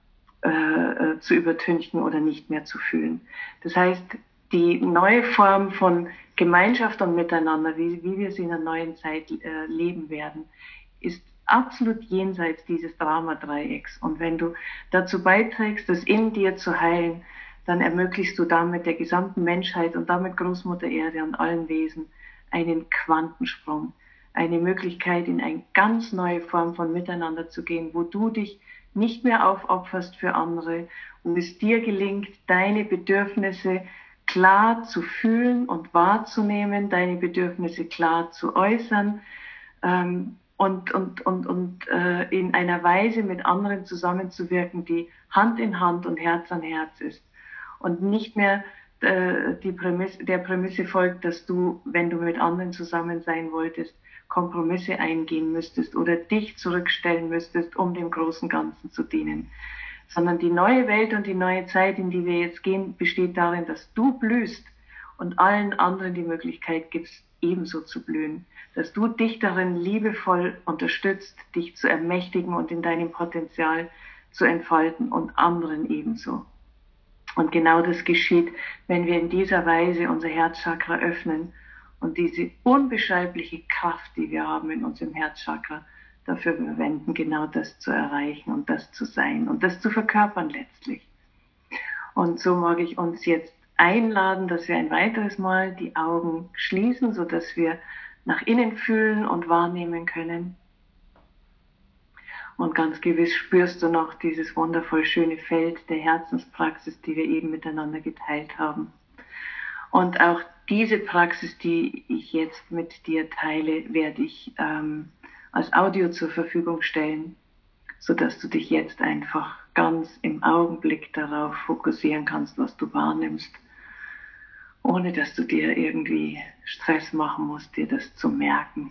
äh, zu übertünchen oder nicht mehr zu fühlen. Das heißt, die neue Form von Gemeinschaft und Miteinander, wie, wie wir sie in der neuen Zeit äh, leben werden, ist absolut jenseits dieses Dramadreiecks. Und wenn du dazu beiträgst, das in dir zu heilen, dann ermöglichst du damit der gesamten Menschheit und damit Großmutter Erde und allen Wesen einen Quantensprung, eine Möglichkeit, in eine ganz neue Form von Miteinander zu gehen, wo du dich nicht mehr aufopferst für andere, wo es dir gelingt, deine Bedürfnisse klar zu fühlen und wahrzunehmen, deine Bedürfnisse klar zu äußern, ähm, und, und, und, und äh, in einer Weise mit anderen zusammenzuwirken, die Hand in Hand und Herz an Herz ist. Und nicht mehr äh, die Prämisse, der Prämisse folgt, dass du, wenn du mit anderen zusammen sein wolltest, Kompromisse eingehen müsstest oder dich zurückstellen müsstest, um dem großen Ganzen zu dienen. Sondern die neue Welt und die neue Zeit, in die wir jetzt gehen, besteht darin, dass du blühst und allen anderen die Möglichkeit gibst, ebenso zu blühen. Dass du dich darin liebevoll unterstützt, dich zu ermächtigen und in deinem Potenzial zu entfalten und anderen ebenso. Und genau das geschieht, wenn wir in dieser Weise unser Herzchakra öffnen und diese unbeschreibliche Kraft, die wir haben in unserem Herzchakra, dafür verwenden, genau das zu erreichen und das zu sein und das zu verkörpern letztlich. Und so mag ich uns jetzt einladen, dass wir ein weiteres Mal die Augen schließen, sodass wir nach innen fühlen und wahrnehmen können. Und ganz gewiss spürst du noch dieses wundervoll schöne Feld der Herzenspraxis, die wir eben miteinander geteilt haben. Und auch diese Praxis, die ich jetzt mit dir teile, werde ich ähm, als Audio zur Verfügung stellen, sodass du dich jetzt einfach ganz im Augenblick darauf fokussieren kannst, was du wahrnimmst, ohne dass du dir irgendwie Stress machen musst, dir das zu merken.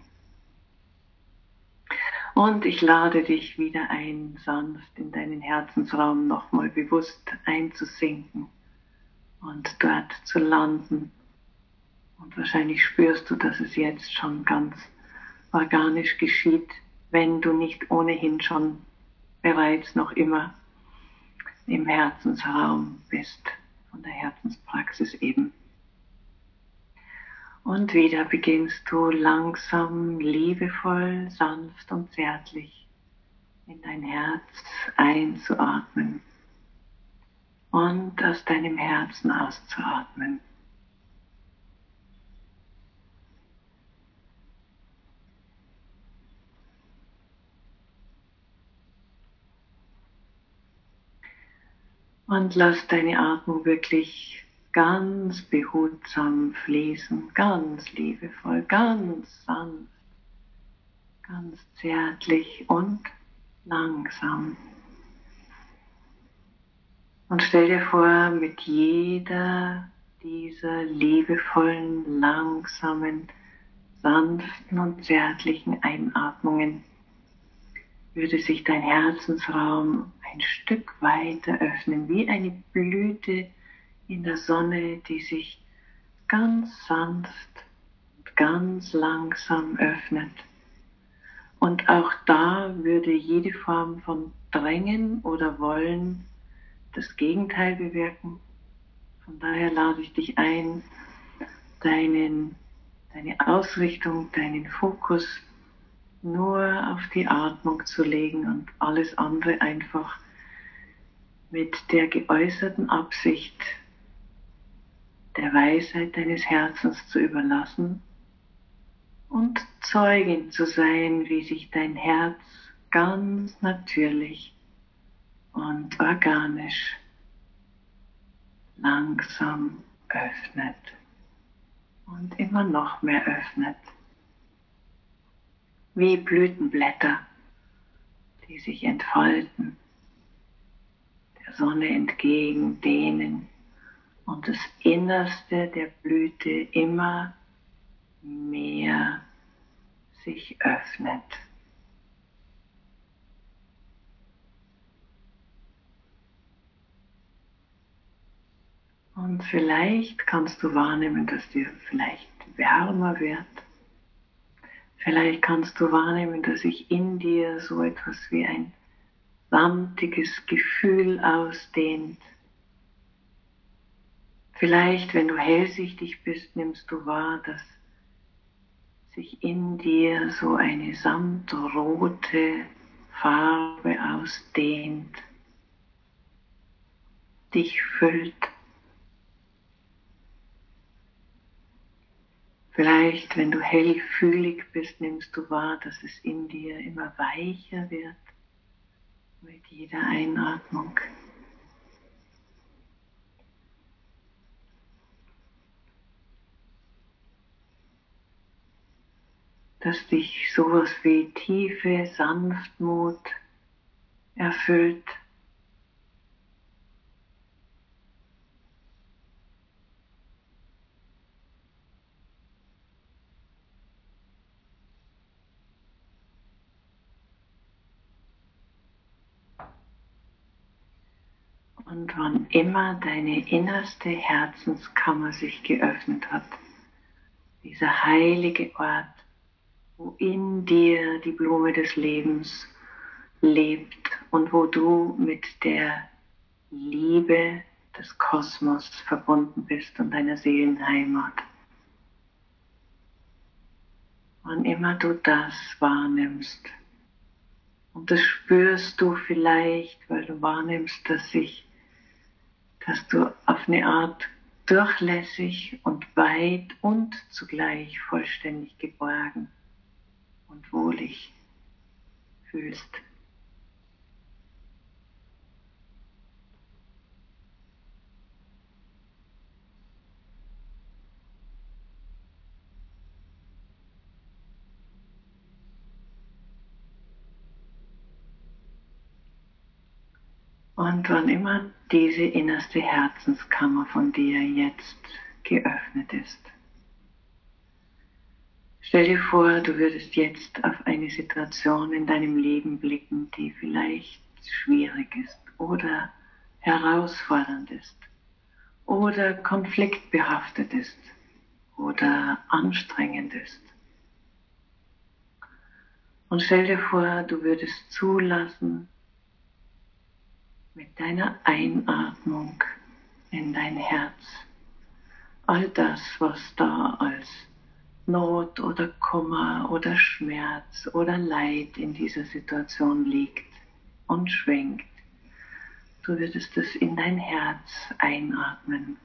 Und ich lade dich wieder ein, sanft in deinen Herzensraum nochmal bewusst einzusinken und dort zu landen. Und wahrscheinlich spürst du, dass es jetzt schon ganz organisch geschieht, wenn du nicht ohnehin schon bereits noch immer im Herzensraum bist, von der Herzenspraxis eben. Und wieder beginnst du langsam, liebevoll, sanft und zärtlich in dein Herz einzuatmen und aus deinem Herzen auszuatmen. Und lass deine Atmung wirklich ganz behutsam fließen, ganz liebevoll, ganz sanft, ganz zärtlich und langsam. Und stell dir vor, mit jeder dieser liebevollen, langsamen, sanften und zärtlichen Einatmungen würde sich dein Herzensraum ein Stück weiter öffnen, wie eine Blüte in der Sonne, die sich ganz sanft und ganz langsam öffnet. Und auch da würde jede Form von Drängen oder Wollen das Gegenteil bewirken. Von daher lade ich dich ein, deinen, deine Ausrichtung, deinen Fokus nur auf die Atmung zu legen und alles andere einfach mit der geäußerten Absicht der Weisheit deines Herzens zu überlassen und Zeugin zu sein, wie sich dein Herz ganz natürlich und organisch langsam öffnet und immer noch mehr öffnet. Wie Blütenblätter, die sich entfalten, der Sonne entgegen dehnen und das Innerste der Blüte immer mehr sich öffnet. Und vielleicht kannst du wahrnehmen, dass dir vielleicht wärmer wird. Vielleicht kannst du wahrnehmen, dass sich in dir so etwas wie ein samtiges Gefühl ausdehnt. Vielleicht, wenn du hellsichtig bist, nimmst du wahr, dass sich in dir so eine samtrote Farbe ausdehnt, dich füllt. Vielleicht, wenn du hellfühlig bist, nimmst du wahr, dass es in dir immer weicher wird mit jeder Einatmung. Dass dich sowas wie tiefe Sanftmut erfüllt. Und wann immer deine innerste Herzenskammer sich geöffnet hat, dieser heilige Ort, wo in dir die Blume des Lebens lebt und wo du mit der Liebe des Kosmos verbunden bist und deiner Seelenheimat. Wann immer du das wahrnimmst, und das spürst du vielleicht, weil du wahrnimmst, dass sich, dass du auf eine Art durchlässig und weit und zugleich vollständig geborgen und wohlig fühlst. Und wann immer diese innerste Herzenskammer von dir jetzt geöffnet ist, stell dir vor, du würdest jetzt auf eine Situation in deinem Leben blicken, die vielleicht schwierig ist oder herausfordernd ist oder konfliktbehaftet ist oder anstrengend ist. Und stell dir vor, du würdest zulassen, mit deiner Einatmung in dein Herz all das, was da als Not oder Kummer oder Schmerz oder Leid in dieser Situation liegt und schwingt. Du würdest es in dein Herz einatmen.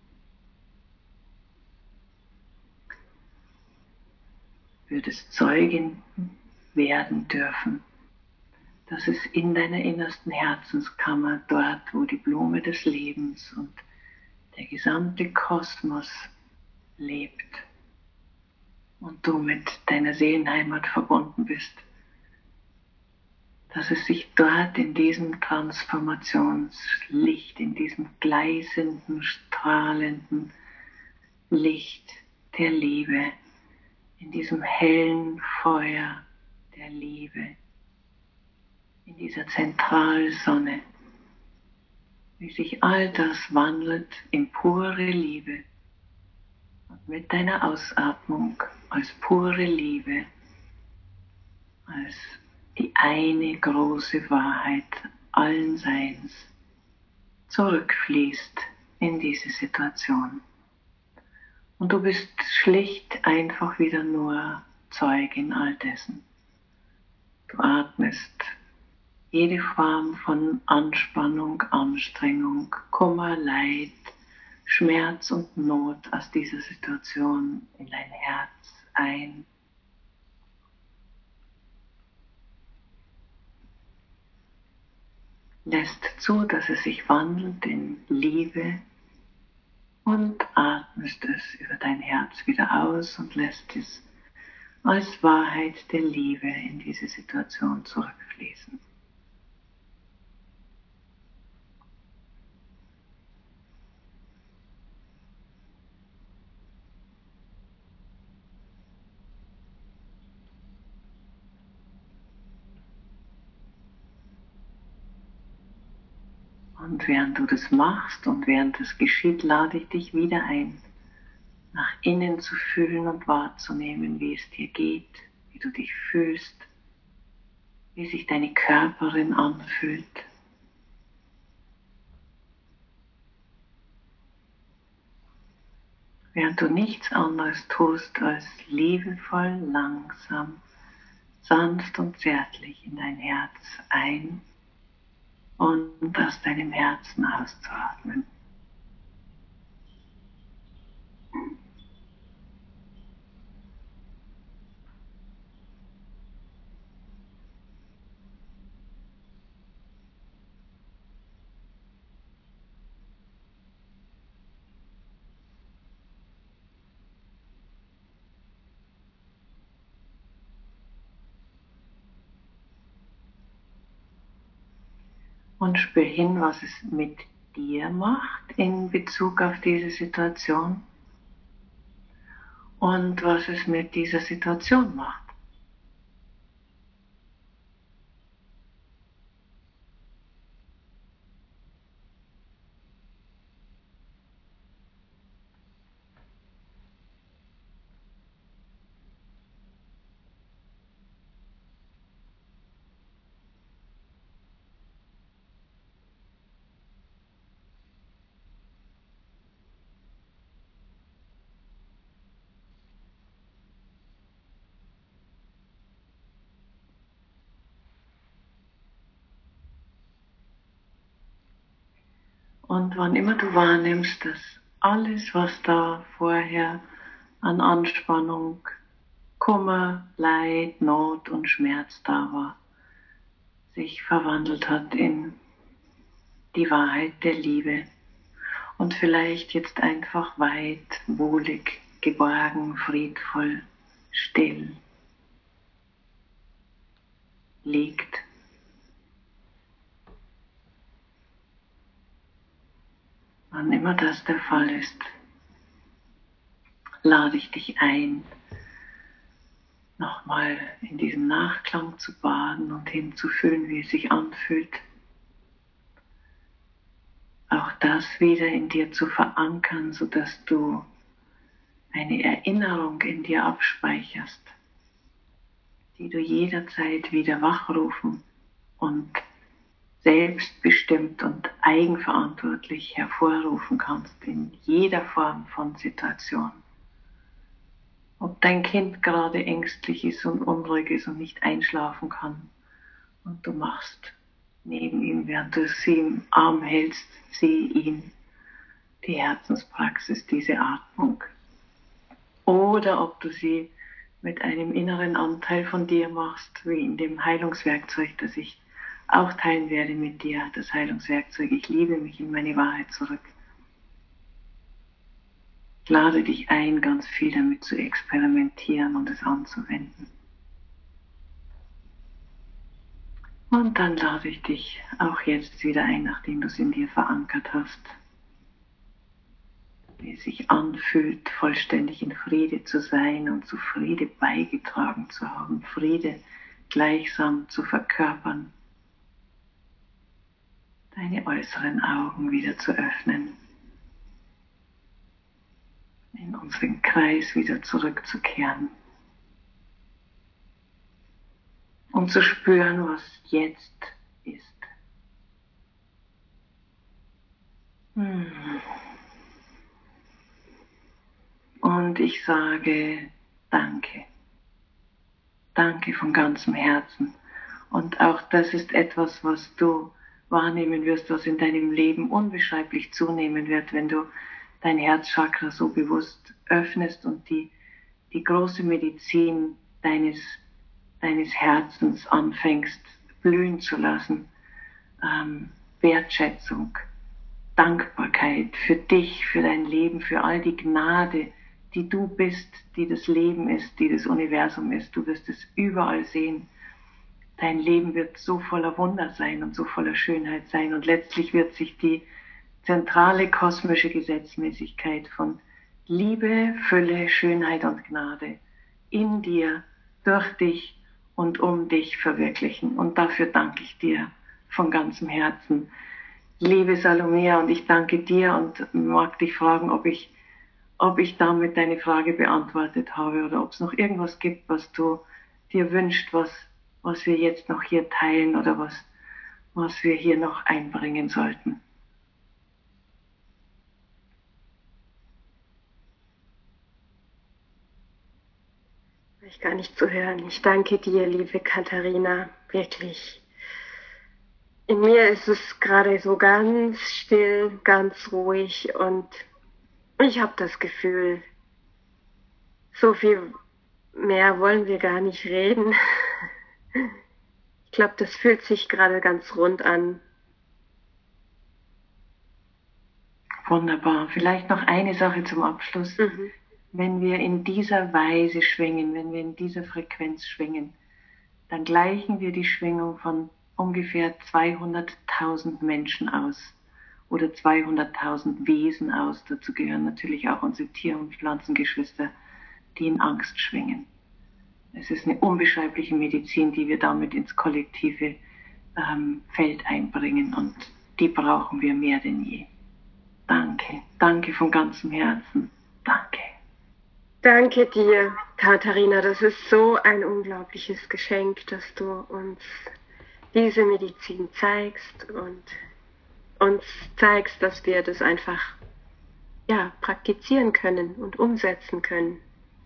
Würdest Zeugin werden dürfen, dass es in deiner innersten Herzenskammer, dort wo die Blume des Lebens und der gesamte Kosmos lebt und du mit deiner Seelenheimat verbunden bist, dass es sich dort in diesem Transformationslicht, in diesem gleißenden, strahlenden Licht der Liebe, in diesem hellen Feuer der Liebe, in dieser Zentralsonne, wie sich all das wandelt in pure Liebe und mit deiner Ausatmung als pure Liebe, als die eine große Wahrheit allen Seins zurückfließt in diese Situation. Und du bist schlicht einfach wieder nur Zeugin all dessen. Du atmest jede Form von Anspannung, Anstrengung, Kummer, Leid, Schmerz und Not aus dieser Situation in dein Herz ein. Lässt zu, dass es sich wandelt in Liebe und atmest es über dein Herz wieder aus und lässt es als Wahrheit der Liebe in diese Situation zurückfließen. Und während du das machst und während das geschieht, lade ich dich wieder ein, nach innen zu fühlen und wahrzunehmen, wie es dir geht, wie du dich fühlst, wie sich deine Körperin anfühlt. während du nichts anderes tust, als liebevoll, langsam, sanft und zärtlich in dein Herz ein- und aus deinem Herzen auszuatmen. Und spür hin, was es mit dir macht in Bezug auf diese Situation und was es mit dieser Situation macht. Und wann immer du wahrnimmst, dass alles, was da vorher an Anspannung, Kummer, Leid, Not und Schmerz da war, sich verwandelt hat in die Wahrheit der Liebe und vielleicht jetzt einfach weit, wohlig, geborgen, friedvoll, still liegt. Wann immer das der Fall ist, lade ich dich ein, nochmal in diesem Nachklang zu baden und hinzufühlen, wie es sich anfühlt. Auch das wieder in dir zu verankern, sodass du eine Erinnerung in dir abspeicherst, die du jederzeit wieder wachrufen und selbstbestimmt und eigenverantwortlich hervorrufen kannst in jeder Form von Situation. Ob dein Kind gerade ängstlich ist und unruhig ist und nicht einschlafen kann und du machst neben ihm, während du sie im Arm hältst, sie, ihn, die Herzenspraxis, diese Atmung. Oder ob du sie mit einem inneren Anteil von dir machst, wie in dem Heilungswerkzeug, das ich auch teilen werde mit dir, das Heilungswerkzeug, ich liebe mich in meine Wahrheit zurück. Ich lade dich ein, ganz viel damit zu experimentieren und es anzuwenden. Und dann lade ich dich auch jetzt wieder ein, nachdem du es in dir verankert hast, wie es sich anfühlt, vollständig in Friede zu sein und zu Friede beigetragen zu haben, Friede gleichsam zu verkörpern, deine äußeren Augen wieder zu öffnen, in unseren Kreis wieder zurückzukehren und zu spüren, was jetzt ist. Hm. Und ich sage Danke. Danke von ganzem Herzen. Und auch das ist etwas, was du wahrnehmen wirst, was in deinem Leben unbeschreiblich zunehmen wird, wenn du dein Herzchakra so bewusst öffnest und die, die große Medizin deines, deines Herzens anfängst blühen zu lassen. Ähm, Wertschätzung, Dankbarkeit für dich, für dein Leben, für all die Gnade, die du bist, die das Leben ist, die das Universum ist. Du wirst es überall sehen. Dein Leben wird so voller Wunder sein und so voller Schönheit sein. Und letztlich wird sich die zentrale kosmische Gesetzmäßigkeit von Liebe, Fülle, Schönheit und Gnade in dir, durch dich und um dich verwirklichen. Und dafür danke ich dir von ganzem Herzen. Liebe Salomea, und ich danke dir und mag dich fragen, ob ich, ob ich damit deine Frage beantwortet habe oder ob es noch irgendwas gibt, was du dir wünschst, was, was wir jetzt noch hier teilen oder was, was wir hier noch einbringen sollten. ich gar nicht zu hören. Ich danke dir, liebe Katharina, wirklich. In mir ist es gerade so ganz still, ganz ruhig und ich habe das Gefühl, so viel mehr wollen wir gar nicht reden. Ich glaube, das fühlt sich gerade ganz rund an. Wunderbar. Vielleicht noch eine Sache zum Abschluss. Mhm. Wenn wir in dieser Weise schwingen, wenn wir in dieser Frequenz schwingen, dann gleichen wir die Schwingung von ungefähr zweihunderttausend Menschen aus oder zweihunderttausend Wesen aus. Dazu gehören natürlich auch unsere Tier- und Pflanzengeschwister, die in Angst schwingen. Es ist eine unbeschreibliche Medizin, die wir damit ins kollektive ähm, Feld einbringen und die brauchen wir mehr denn je. Danke, danke von ganzem Herzen. Danke. Danke dir, Katharina. Das ist so ein unglaubliches Geschenk, dass du uns diese Medizin zeigst und uns zeigst, dass wir das einfach ja, praktizieren können und umsetzen können.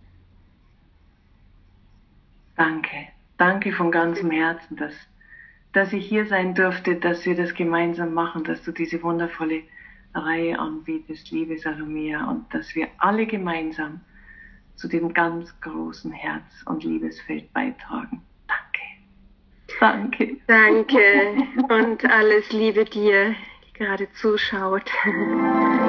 Danke, danke von ganzem Herzen, dass, dass ich hier sein durfte, dass wir das gemeinsam machen, dass du diese wundervolle Reihe anbietest, liebe Salomea, und dass wir alle gemeinsam zu dem ganz großen Herz- und Liebesfeld beitragen. Danke. Danke. Danke und alles Liebe dir, die gerade zuschaut.